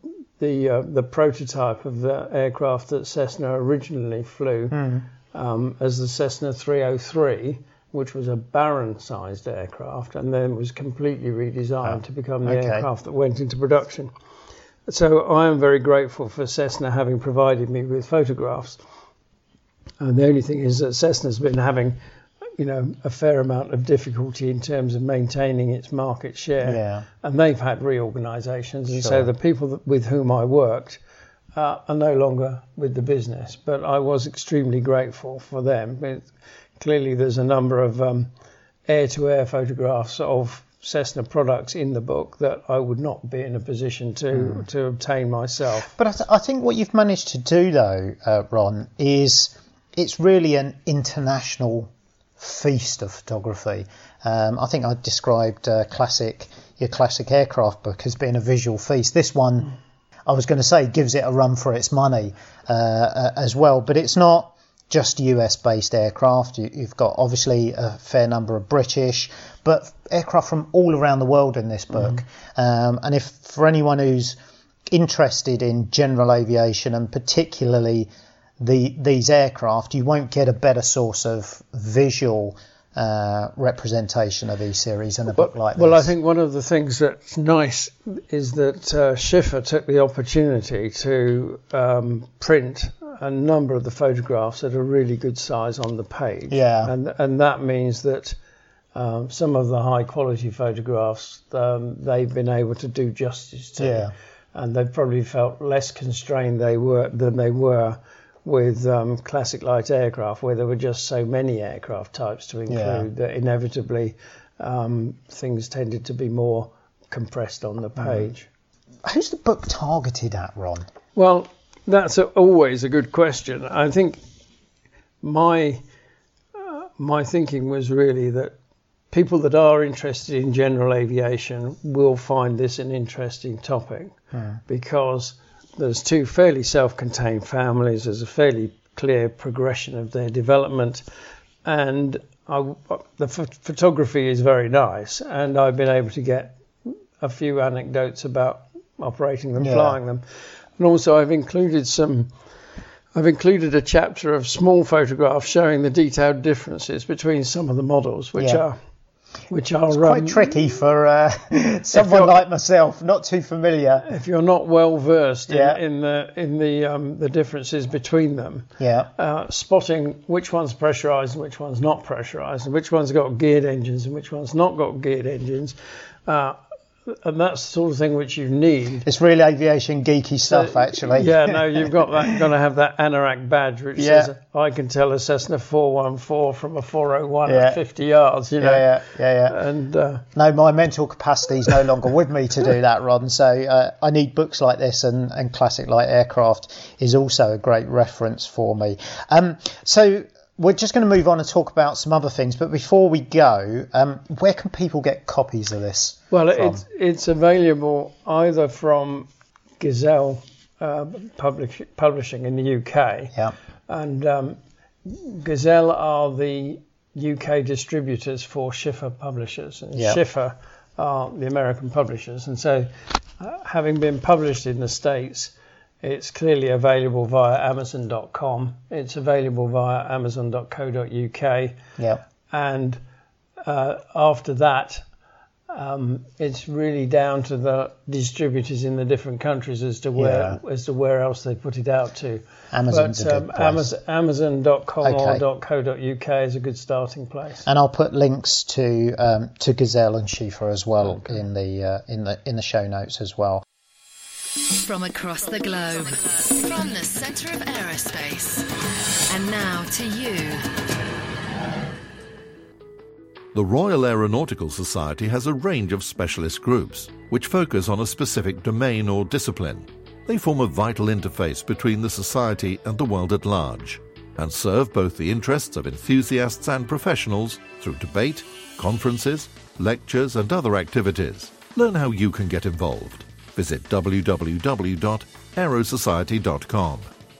the prototype of the aircraft that Cessna originally flew as the Cessna 303. Which was a Baron-sized aircraft, and then was completely redesigned to become the aircraft that went into production. So I am very grateful for Cessna having provided me with photographs. And the only thing is that Cessna's been having, a fair amount of difficulty in terms of maintaining its market share. Yeah. And they've had reorganisations, and so the people with whom I worked are no longer with the business. But I was extremely grateful for them. Clearly, there's a number of air-to-air photographs of Cessna products in the book that I would not be in a position to obtain myself. But I think what you've managed to do, though, Ron, is it's really an international feast of photography. I think I described your classic aircraft book as being a visual feast. This one, I was going to say, gives it a run for its money as well, but it's not just US-based aircraft. You've got obviously a fair number of British, but aircraft from all around the world in this book. And if for anyone who's interested in general aviation and particularly these aircraft, you won't get a better source of visual representation of E-Series in a book like this. Well, I think one of the things that's nice is that Schiffer took the opportunity to print a number of the photographs at a really good size on the page. Yeah. And that means that some of the high quality photographs they've been able to do justice to. Yeah. And they've probably felt less constrained than they were with classic light aircraft, where there were just so many aircraft types to include that inevitably things tended to be more compressed on the page. Who's the book targeted at, Ron? Well, that's always a good question. I think my thinking was really that people that are interested in general aviation will find this an interesting topic because there's two fairly self-contained families. There's a fairly clear progression of their development, and the photography is very nice, and I've been able to get a few anecdotes about operating them, flying them. And also I've included a chapter of small photographs showing the detailed differences between some of the models, which are which are It's quite tricky for someone like myself, not too familiar. If you're not well versed in the differences between them, spotting which one's pressurised and which one's not pressurised, and which one's got geared engines and which one's not got geared engines. And that's the sort of thing which you need. It's really aviation geeky stuff, actually. Yeah, no, you've got to have that ANARAC badge, which says I can tell a Cessna 414 from a 401 at 50 yards. Yeah. And no, my mental capacity is no longer with me to do that, Ron. So I need books like this, and Classic Light Aircraft is also a great reference for me. So we're just going to move on and talk about some other things. But before we go, where can people get copies of this? Well, it's available either from Gazelle Publishing in the UK. And Gazelle are the UK distributors for Schiffer Publishers. And Schiffer are the American publishers. And so having been published in the States, it's clearly available via Amazon.com. It's available via Amazon.co.uk. And after that, it's really down to the distributors in the different countries as to where else they put it out to. Amazon's a good place. Amazon.com or .co.uk is a good starting place. And I'll put links to Gazelle and Schiffer as well in the show notes as well. From across the globe, from the centre of aerospace, and now to you. The Royal Aeronautical Society has a range of specialist groups which focus on a specific domain or discipline. They form a vital interface between the society and the world at large, and serve both the interests of enthusiasts and professionals through debate, conferences, lectures and other activities. Learn how you can get involved. Visit www.aerosociety.com.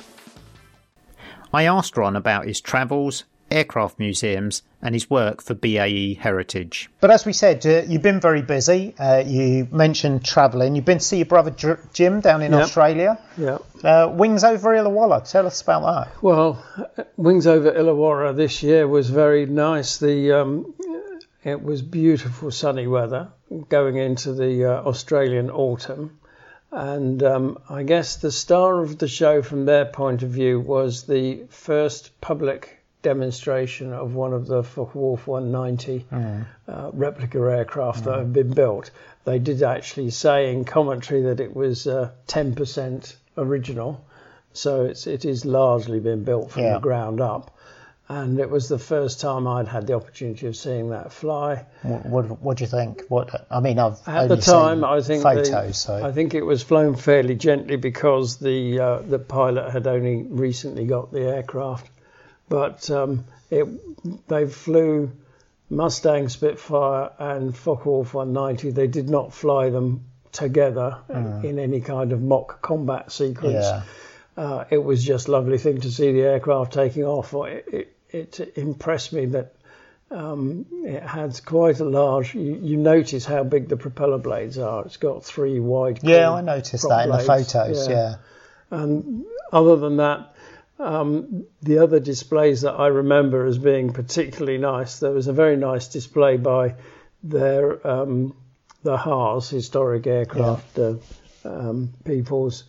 I asked Ron about his travels, aircraft museums and his work for BAE Heritage. But as we said, you've been very busy. You mentioned travelling. You've been to see your brother Jim down in Australia. Wings over Illawarra. Tell us about that. Well, Wings over Illawarra this year was very nice. It was beautiful sunny weather going into the Australian autumn. And I guess the star of the show from their point of view was the first public demonstration of one of the Focke-Wulf 190 replica aircraft that have been built. They did actually say in commentary that it was 10% original, so it is largely been built from the ground up. And it was the first time I'd had the opportunity of seeing that fly. What do you think? I've at the time I think photos. I think it was flown fairly gently because the pilot had only recently got the aircraft. But they flew Mustang Spitfire and Focke-Wulf 190. They did not fly them together in any kind of mock combat sequence. It was just a lovely thing to see the aircraft taking off. It impressed me that it had quite a large... You notice how big the propeller blades are. It's got 3 wide... Yeah, I noticed that in the photos, And other than that, the other displays that I remember as being particularly nice, there was a very nice display by the Haas historic aircraft people's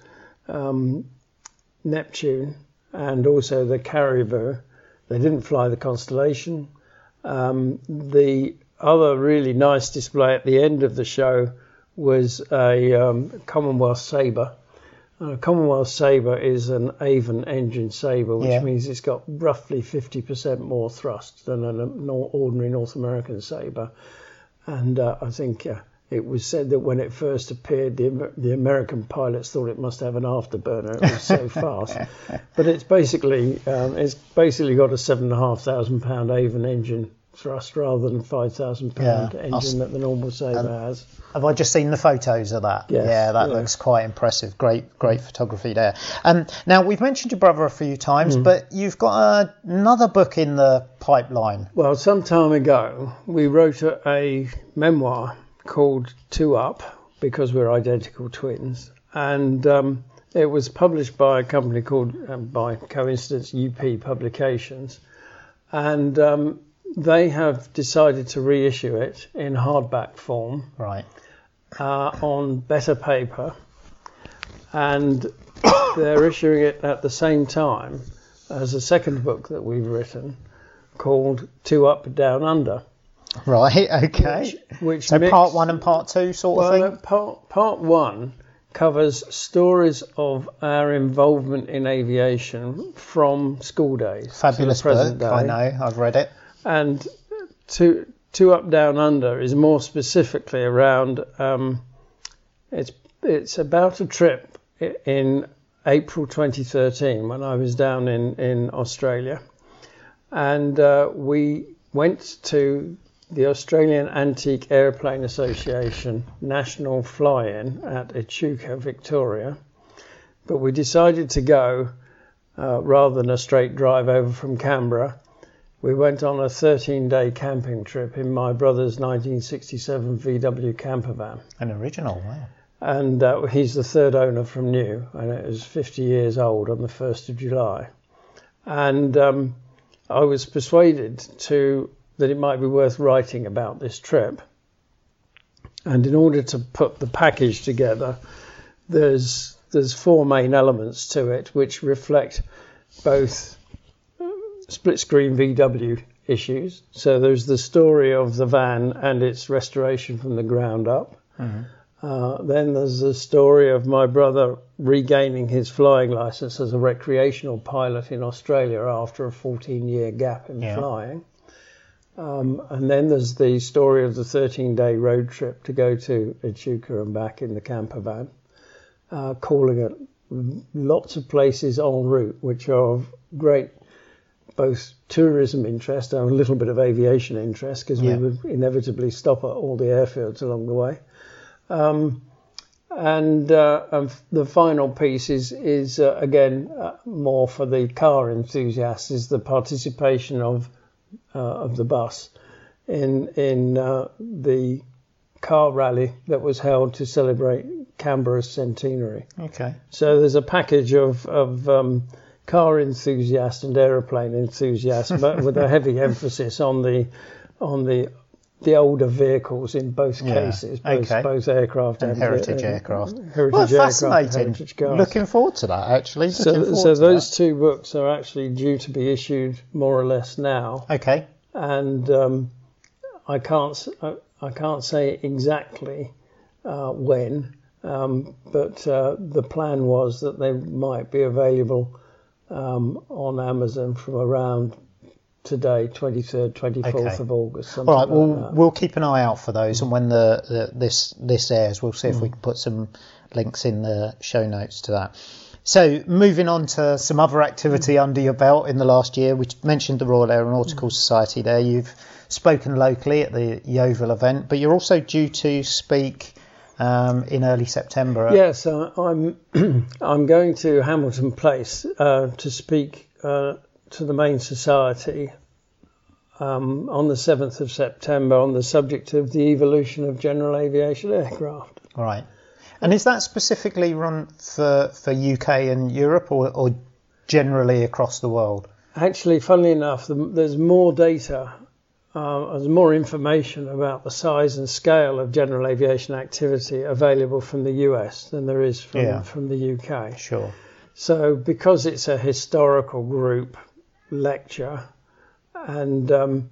Neptune and also the Caribou. They didn't fly the Constellation. The other really nice display at the end of the show was a Commonwealth Sabre. A Commonwealth Sabre is an Avon engine Sabre, which means it's got roughly 50% more thrust than an ordinary North American Sabre. And I think it was said that when it first appeared, the American pilots thought it must have an afterburner. It was so fast. But it's basically got a £7,500 Avon engine thrust rather than £5,000 engine that the normal Sabre has. Have I just seen the photos of that? Yes, that looks quite impressive. Great photography there. Now, we've mentioned your brother a few times, but you've got another book in the pipeline. Well, some time ago, we wrote a memoir called Two Up, because we're identical twins. And it was published by a company called, by coincidence, UP Publications. And they have decided to reissue it in hardback form, Right. On better paper, and they're issuing it at the same time as a second book that we've written called Two Up, Down, Under. Right, okay. Which so part 1 and part 2 sort of thing? Part 1 covers stories of our involvement in aviation from school days. Fabulous to the present book, day. I know, I've read it. And Two Up, Down, Under is more specifically around, it's about a trip in April 2013 when I was down in Australia. And we went to the Australian Antique Airplane Association National Fly-In at Echuca, Victoria. But we decided to go, rather than a straight drive over from Canberra, we went on a 13-day camping trip in my brother's 1967 VW camper van. An original, wow. And he's the third owner from new, and it was 50 years old on the 1st of July. And I was persuaded that it might be worth writing about this trip. And in order to put the package together, there's 4 main elements to it, which reflect both split-screen VW issues. So there's the story of the van and its restoration from the ground up. Mm-hmm. Then there's the story of my brother regaining his flying license as a recreational pilot in Australia after a 14-year gap in flying. And then there's the story of the 13-day road trip to go to Echuca and back in the camper van, calling at lots of places en route, which are of great both tourism interest and a little bit of aviation interest, because we would inevitably stop at all the airfields along the way. And the final piece is again more for the car enthusiasts, is the participation of the bus in the car rally that was held to celebrate Canberra's centenary. Okay. So there's a package of car enthusiasts and aeroplane enthusiasts, but with a heavy emphasis on the older vehicles in both cases, both aircraft and heritage aircraft. Fascinating. Heritage cars. Looking forward to that, actually. So those 2 books are actually due to be issued more or less now. Okay. And I can't say exactly when, but the plan was that they might be available on Amazon from around today, 23rd, 24th of August. All right, we'll keep an eye out for those, and when this airs, we'll see if we can put some links in the show notes to that. So, moving on to some other activity under your belt in the last year, we mentioned the Royal Aeronautical Society there. You've spoken locally at the Yeovil event, but you're also due to speak in early September. Yes, I'm going to Hamilton Place to speak to the main society on the 7th of September on the subject of the evolution of general aviation aircraft. Right. And is that specifically run for UK and Europe or generally across the world? Actually, funnily enough, there's more data, there's more information about the size and scale of general aviation activity available from the US than there is from the UK. Sure. So because it's a historical group lecture and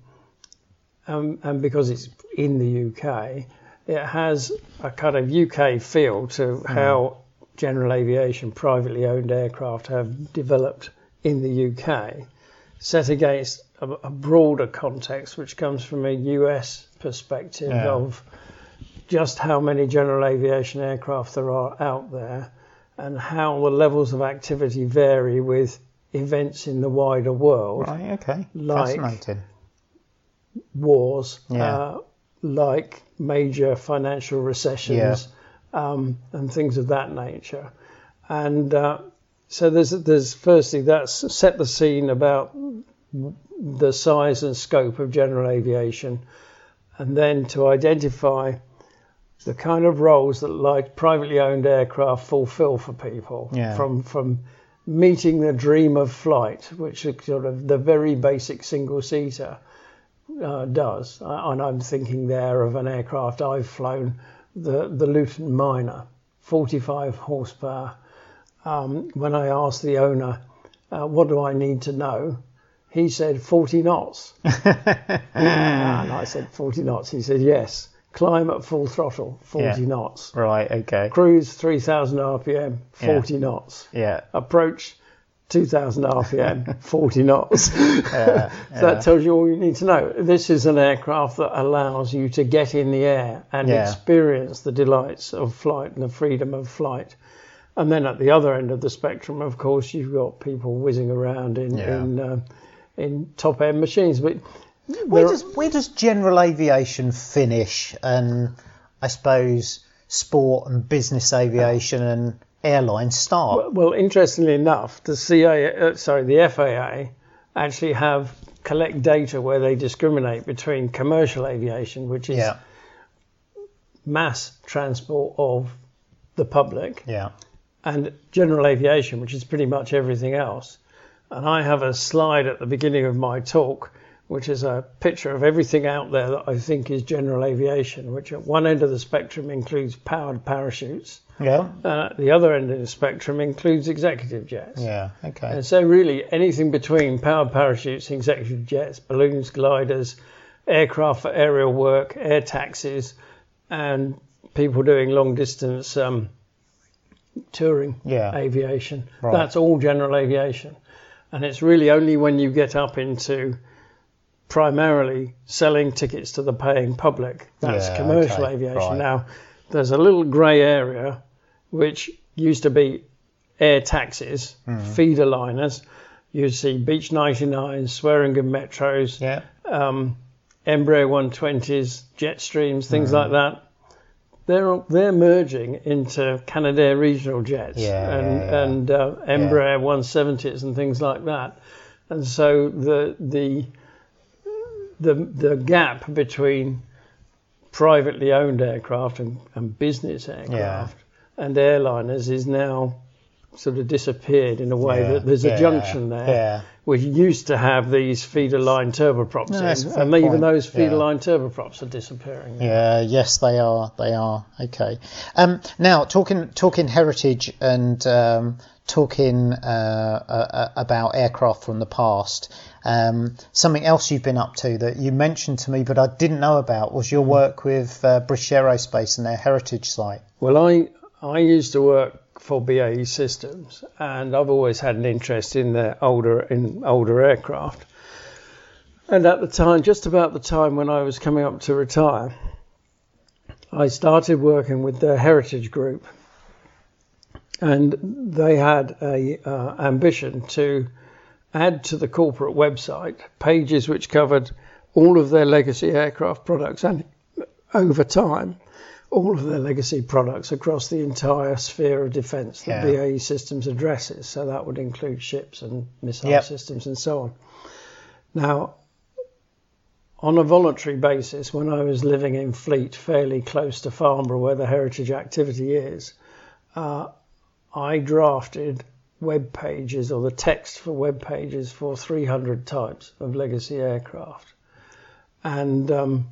because it's in the UK, it has a kind of UK feel to how general aviation, privately owned aircraft have developed in the UK, set against a broader context which comes from a US perspective of just how many general aviation aircraft there are out there and how the levels of activity vary with events in the wider world. Right, okay. Like fascinating. Wars, like major financial recessions, and things of that nature. And so there's firstly, that's set the scene about the size and scope of general aviation, and then to identify the kind of roles that like privately owned aircraft fulfill for people, from meeting the dream of flight, which is sort of the very basic single-seater, does. And I'm thinking there of an aircraft I've flown, the Luton Miner, 45 horsepower. When I asked the owner, what do I need to know? He said 40 knots. And I said 40 knots. He said, yes. Climb at full throttle, 40 knots. Right, okay. Cruise 3,000 RPM, 40 knots. Yeah. Approach 2,000 RPM, 40 knots. So that tells you all you need to know. This is an aircraft that allows you to get in the air and experience the delights of flight and the freedom of flight. And then at the other end of the spectrum, of course, you've got people whizzing around in top-end machines. But where does general aviation finish, and I suppose sport and business aviation and airlines start? Well, interestingly enough, the FAA actually collect data where they discriminate between commercial aviation, which is mass transport of the public, and general aviation, which is pretty much everything else. And I have a slide at the beginning of my talk, which is a picture of everything out there that I think is general aviation, which at one end of the spectrum includes powered parachutes. The other end of the spectrum includes executive jets. And so really anything between powered parachutes, executive jets, balloons, gliders, aircraft for aerial work, air taxis, and people doing long distance touring aviation. That's all general aviation. And it's really only when you get up into primarily selling tickets to the paying public that's commercial aviation. Now, there's a little grey area which used to be air taxis, feeder liners. You'd see Beech 99s, Swearingen Metros, Embraer 120s, Jetstreams, things like that. They're merging into Canadair regional jets and Embraer 170s and things like that. And so the gap between privately owned aircraft and business aircraft and airliners is now sort of disappeared in a way that there's a junction there. We used to have these feeder line turboprops and even those feeder line turboprops are disappearing. Yes, they are. Okay. Now, talking heritage and talking about aircraft from the past, something else you've been up to that you mentioned to me but I didn't know about was your work with British Aerospace and their heritage site. Well, I used to work for BAE Systems, and I've always had an interest in their older aircraft. And at the time, just about the time when I was coming up to retire, I started working with their heritage group, and they had a ambition to add to the corporate website pages which covered all of their legacy aircraft products, and over time all of their legacy products across the entire sphere of defence that BAE Systems addresses. So that would include ships and missile systems and so on. Now, on a voluntary basis, when I was living in Fleet, fairly close to Farnborough, where the heritage activity is, I drafted web pages, or the text for web pages, for 300 types of legacy aircraft. And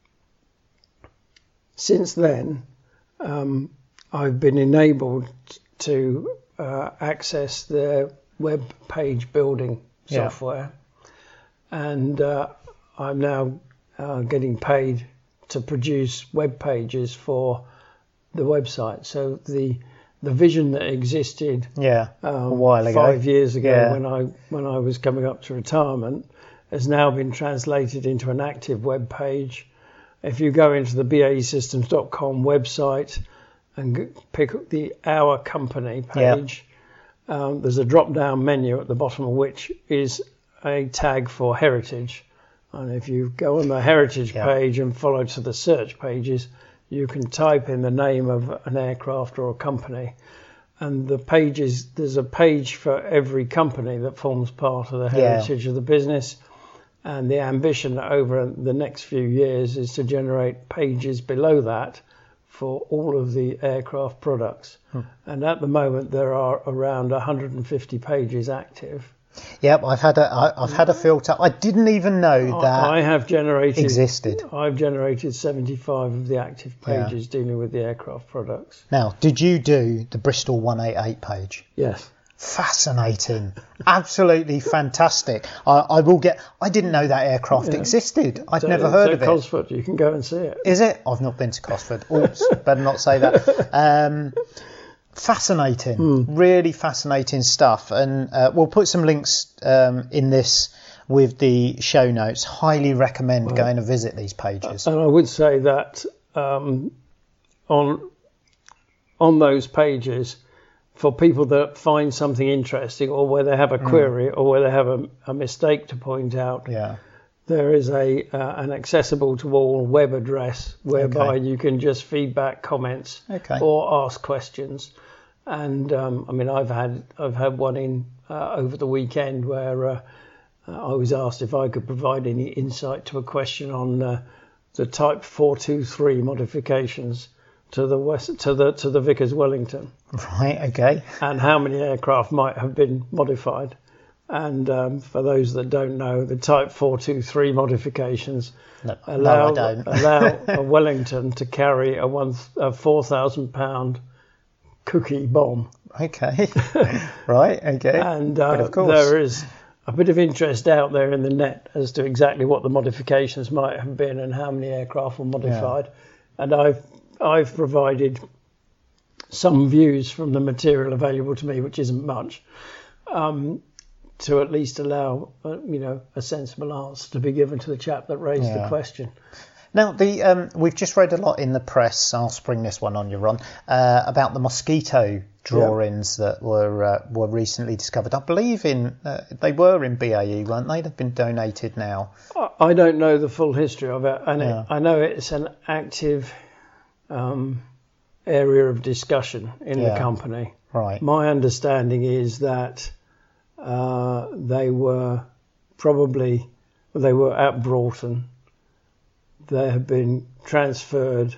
since then, I've been enabled to access their web page building software, and I'm now getting paid to produce web pages for the website. So the vision that existed a while ago, 5 years ago, when I was coming up to retirement, has now been translated into an active web page. If you go into the BAEsystems.com website and pick up the Our Company page, there's a drop-down menu at the bottom of which is a tag for heritage. And if you go on the heritage page and follow to the search pages, you can type in the name of an aircraft or a company. And the pages, there's a page for every company that forms part of the heritage of the business. And the ambition over the next few years is to generate pages below that for all of the aircraft products. And at the moment, there are around 150 pages active. Yep, I've had a filter. I didn't even know that I have generated existed. I've generated 75 of the active pages dealing with the aircraft products. Now, did you do the Bristol 188 page? Yes. Fascinating. Absolutely fantastic. I didn't know that aircraft existed. I'd never heard of it. Cosford, you can go and see it. Is it? I've not been to Cosford. Oops, better not say that. Fascinating. Really fascinating stuff. And we'll put some links in this with the show notes. Highly recommend going to visit these pages. And I would say that on those pages, for people that find something interesting, or where they have a query, or where they have a mistake to point out, there is an accessible to all web address whereby you can just feedback comments or ask questions. And I've had one in over the weekend where I was asked if I could provide any insight to a question on the Type 423 modifications to the Vickers Wellington. Right. Okay. And how many aircraft might have been modified. And for those that don't know, the Type 423 modifications allow a Wellington to carry a 4,000 pound cookie bomb. Okay. Right. Okay. And but of course, there is a bit of interest out there in the net as to exactly what the modifications might have been and how many aircraft were modified. And I've provided some views from the material available to me, which isn't much, to at least allow a sensible answer to be given to the chap that raised the question. Now, we've just read a lot in the press. I'll spring this one on you, Ron, about the mosquito drawings that were recently discovered. I believe they were in BAE, weren't they? They've been donated now. I don't know the full history of it, and I know it's an active area of discussion in the company. Right. My understanding is that they were at Broughton. They have been transferred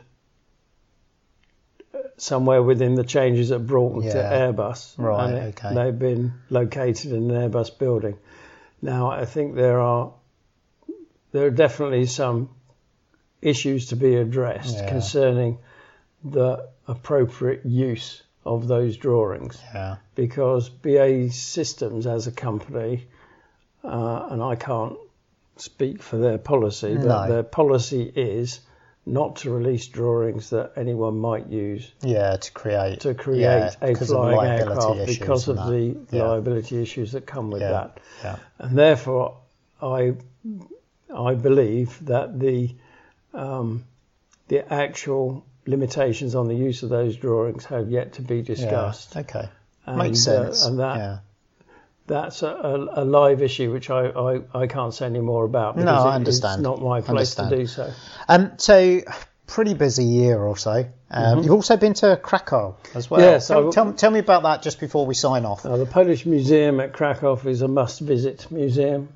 somewhere within the changes at Broughton to Airbus. Right. And they've been located in an Airbus building. Now, I think there are definitely some issues to be addressed concerning the appropriate use of those drawings. Yeah. Because BAE Systems as a company, and I can't speak for their policy, but their policy is not to release drawings that anyone might use. Yeah, to create a flying aircraft because of the liability issues that come with that. Yeah. And therefore, I believe that the actual limitations on the use of those drawings have yet to be discussed. Yeah. Okay, makes sense. And that's a live issue which I can't say any more about because I understand. It's not my place to do so. So pretty busy year or so. You've also been to Krakow as well. Yes. Tell me about that just before we sign off. The Polish Museum at Krakow is a must-visit museum.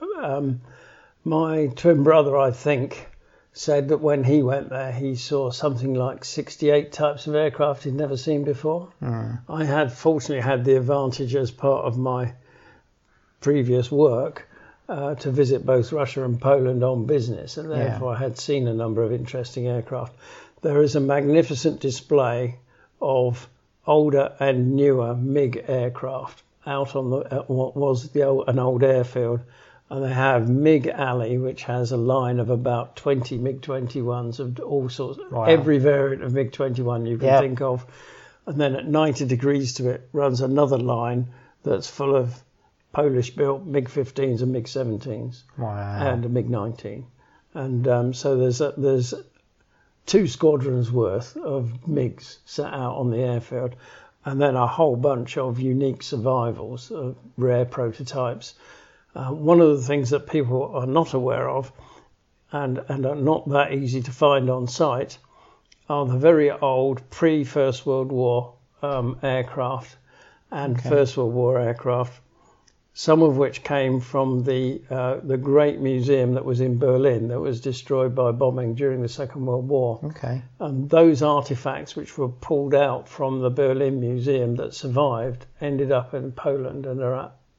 My twin brother, I think, said that when he went there, he saw something like 68 types of aircraft he'd never seen before. I had fortunately had the advantage as part of my previous work to visit both Russia and Poland on business, and therefore I had seen a number of interesting aircraft. There is a magnificent display of older and newer MiG aircraft out on what was an old airfield. And they have MiG Alley, which has a line of about 20 MiG-21s of all sorts, every variant of MiG-21 you can think of. And then at 90 degrees to it runs another line that's full of Polish-built MiG-15s and MiG-17s and a MiG-19. And so there's 2 squadrons worth of MiGs set out on the airfield, and then a whole bunch of unique survivals, of rare prototypes. One of the things that people are not aware of and are not that easy to find on site are the very old pre-First World War aircraft and First World War aircraft, some of which came from the great museum that was in Berlin that was destroyed by bombing during the Second World War. Okay. And those artifacts which were pulled out from the Berlin Museum that survived ended up in Poland and are at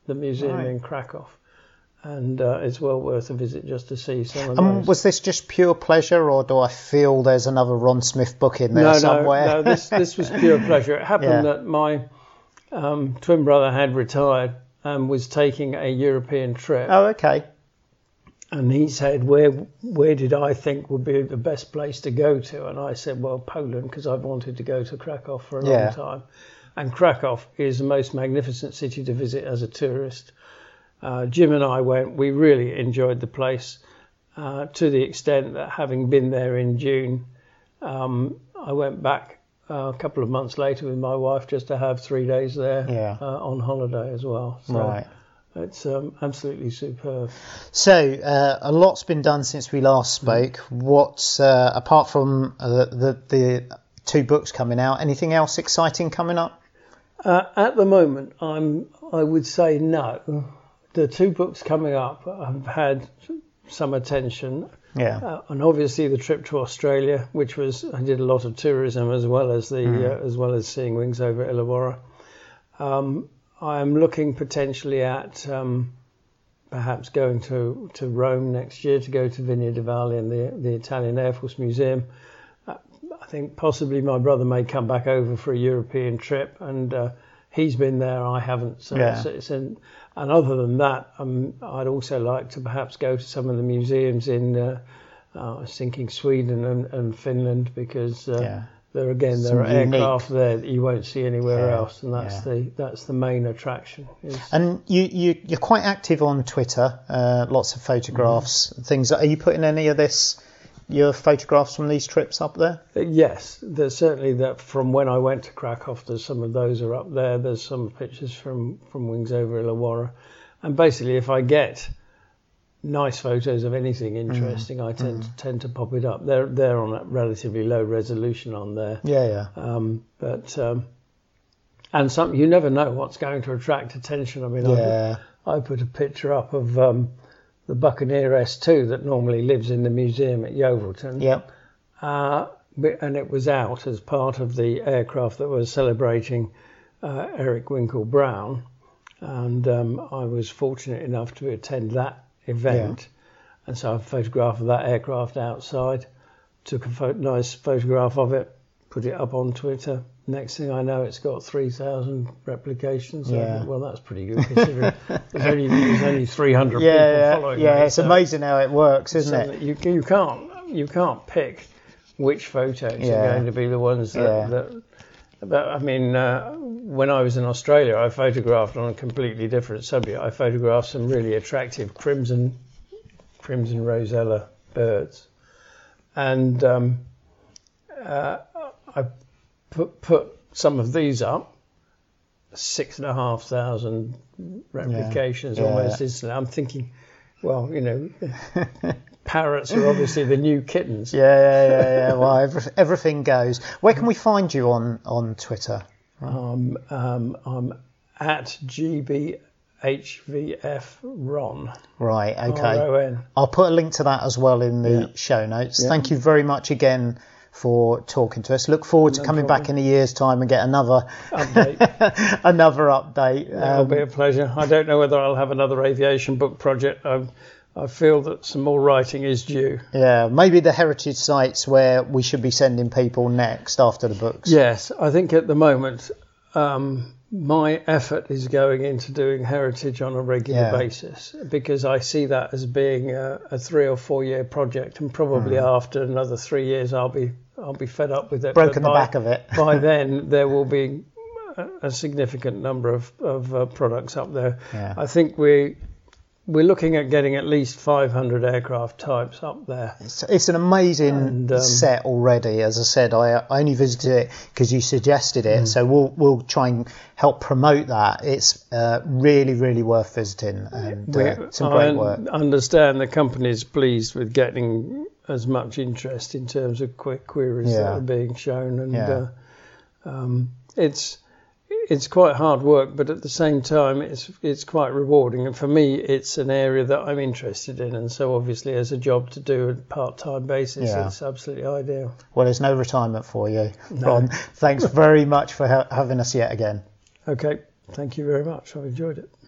the museum in Krakow. And it's well worth a visit just to see some of those. Was this just pure pleasure, or do I feel there's another Ron Smith book in there somewhere? No, this was pure pleasure. It happened that my twin brother had retired and was taking a European trip. Oh, okay. And he said, where did I think would be the best place to go to? And I said, well, Poland, because I've wanted to go to Krakow for a long time. And Krakow is the most magnificent city to visit as a tourist. Jim and I went. We really enjoyed the place to the extent that having been there in June, I went back a couple of months later with my wife just to have 3 days there on holiday as well. So right. It's absolutely superb. So a lot's been done since we last spoke. What's apart from the 2 books coming out, anything else exciting coming up? At the moment, I would say no. The 2 books coming up have had some attention. Yeah. And obviously the trip to Australia, which I did a lot of tourism as well as as well as seeing Wings over Illawarra. I am looking potentially at perhaps going to Rome next year to go to Vigna di Valle and the Italian Air Force Museum. I think possibly my brother may come back over for a European trip, and he's been there, I haven't. So and other than that, I'd also like to perhaps go to some of the museums in, I was thinking Sweden and Finland, because there are aircraft there that you won't see anywhere else, and that's the main attraction. And you're quite active on Twitter, lots of photographs, things. Are you putting any of your photographs from these trips up there? Yes, there's certainly that from when I went to Krakow. There's some of those are up there. There's some pictures from Wings over Illawarra, and basically, if I get nice photos of anything interesting, I tend to pop it up. They're on a relatively low resolution on there. And some you never know what's going to attract attention. I mean, I put a picture up of the Buccaneer S2 that normally lives in the museum at Yeovilton. Yep. And it was out as part of the aircraft that was celebrating Eric Winkle Brown. And I was fortunate enough to attend that event. And so I photographed that aircraft outside, took a nice photograph of it, put it up on Twitter. Next thing I know, it's got 3,000 replications. Well, that's pretty good considering there's only 300 people following. It's amazing how it works, isn't it? You can't pick which photos are going to be the ones that I mean, when I was in Australia, I photographed on a completely different subject. I photographed some really attractive crimson rosella birds, and I put some of these up, 6,500 replications almost instantly. I'm thinking, well, parrots are obviously the new kittens. Well, everything goes. Where can we find you on Twitter? I'm at GBHVFRon. Right, okay. RON. I'll put a link to that as well in the show notes. Thank you very much again for talking to us. Look forward to coming back in a year's time and get another update. Another update. It'll be a pleasure. I don't know whether I'll have another aviation book project. I feel that some more writing is due. Yeah, maybe the heritage sites where we should be sending people next after the books. Yes, I think at the moment my effort is going into doing heritage on a regular basis, because I see that as being a 3 or 4 year project, and probably after another 3 years I'll be fed up with it. Broken the back of it. By then there will be a significant number of products up there. Yeah. I think we're looking at getting at least 500 aircraft types up there. It's an amazing set already. As I said, I only visited it because you suggested it, so we'll try and help promote that. It's really, really worth visiting, and some great work. I understand the company's pleased with getting as much interest in terms of quick queries that are being shown, and it's quite hard work, but at the same time, it's quite rewarding. And for me, it's an area that I'm interested in. And so obviously, as a job to do on a part-time basis, it's absolutely ideal. Well, there's no retirement for you, Ron. Thanks very much for having us yet again. Okay. Thank you very much. I've enjoyed it.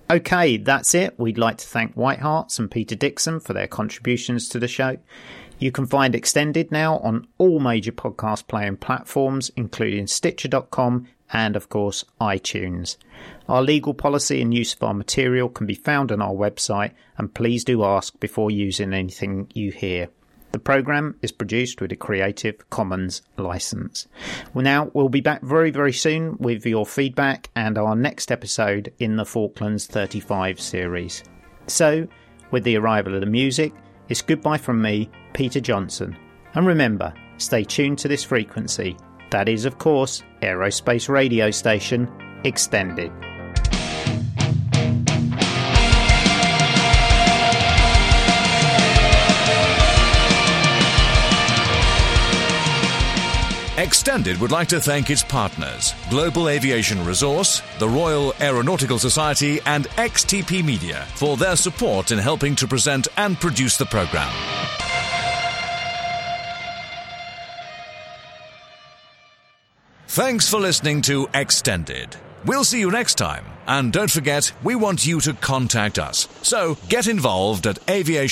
Okay, that's it. We'd like to thank White Harts and Peter Dixon for their contributions to the show. You can find Extended now on all major podcast playing platforms, including Stitcher.com and, of course, iTunes. Our legal policy and use of our material can be found on our website, and please do ask before using anything you hear. The programme is produced with a Creative Commons licence. We'll be back very, very soon with your feedback and our next episode in the Falklands 35 series. So, with the arrival of the music, it's goodbye from me, Peter Johnson. And remember, stay tuned to this frequency. That is, of course, Aerospace Radio Station Extended. Extended would like to thank its partners, Global Aviation Resource, the Royal Aeronautical Society and XTP Media for their support in helping to present and produce the programme. Thanks for listening to Extended. We'll see you next time. And don't forget, we want you to contact us. So get involved at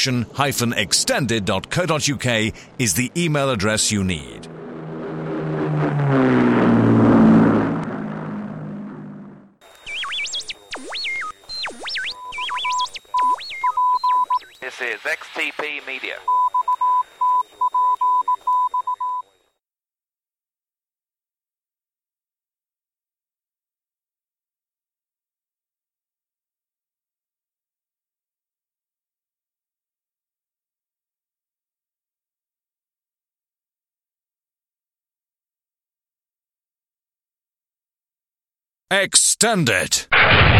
aviation-extended.co.uk is the email address you need. This is XTP Media. Extended.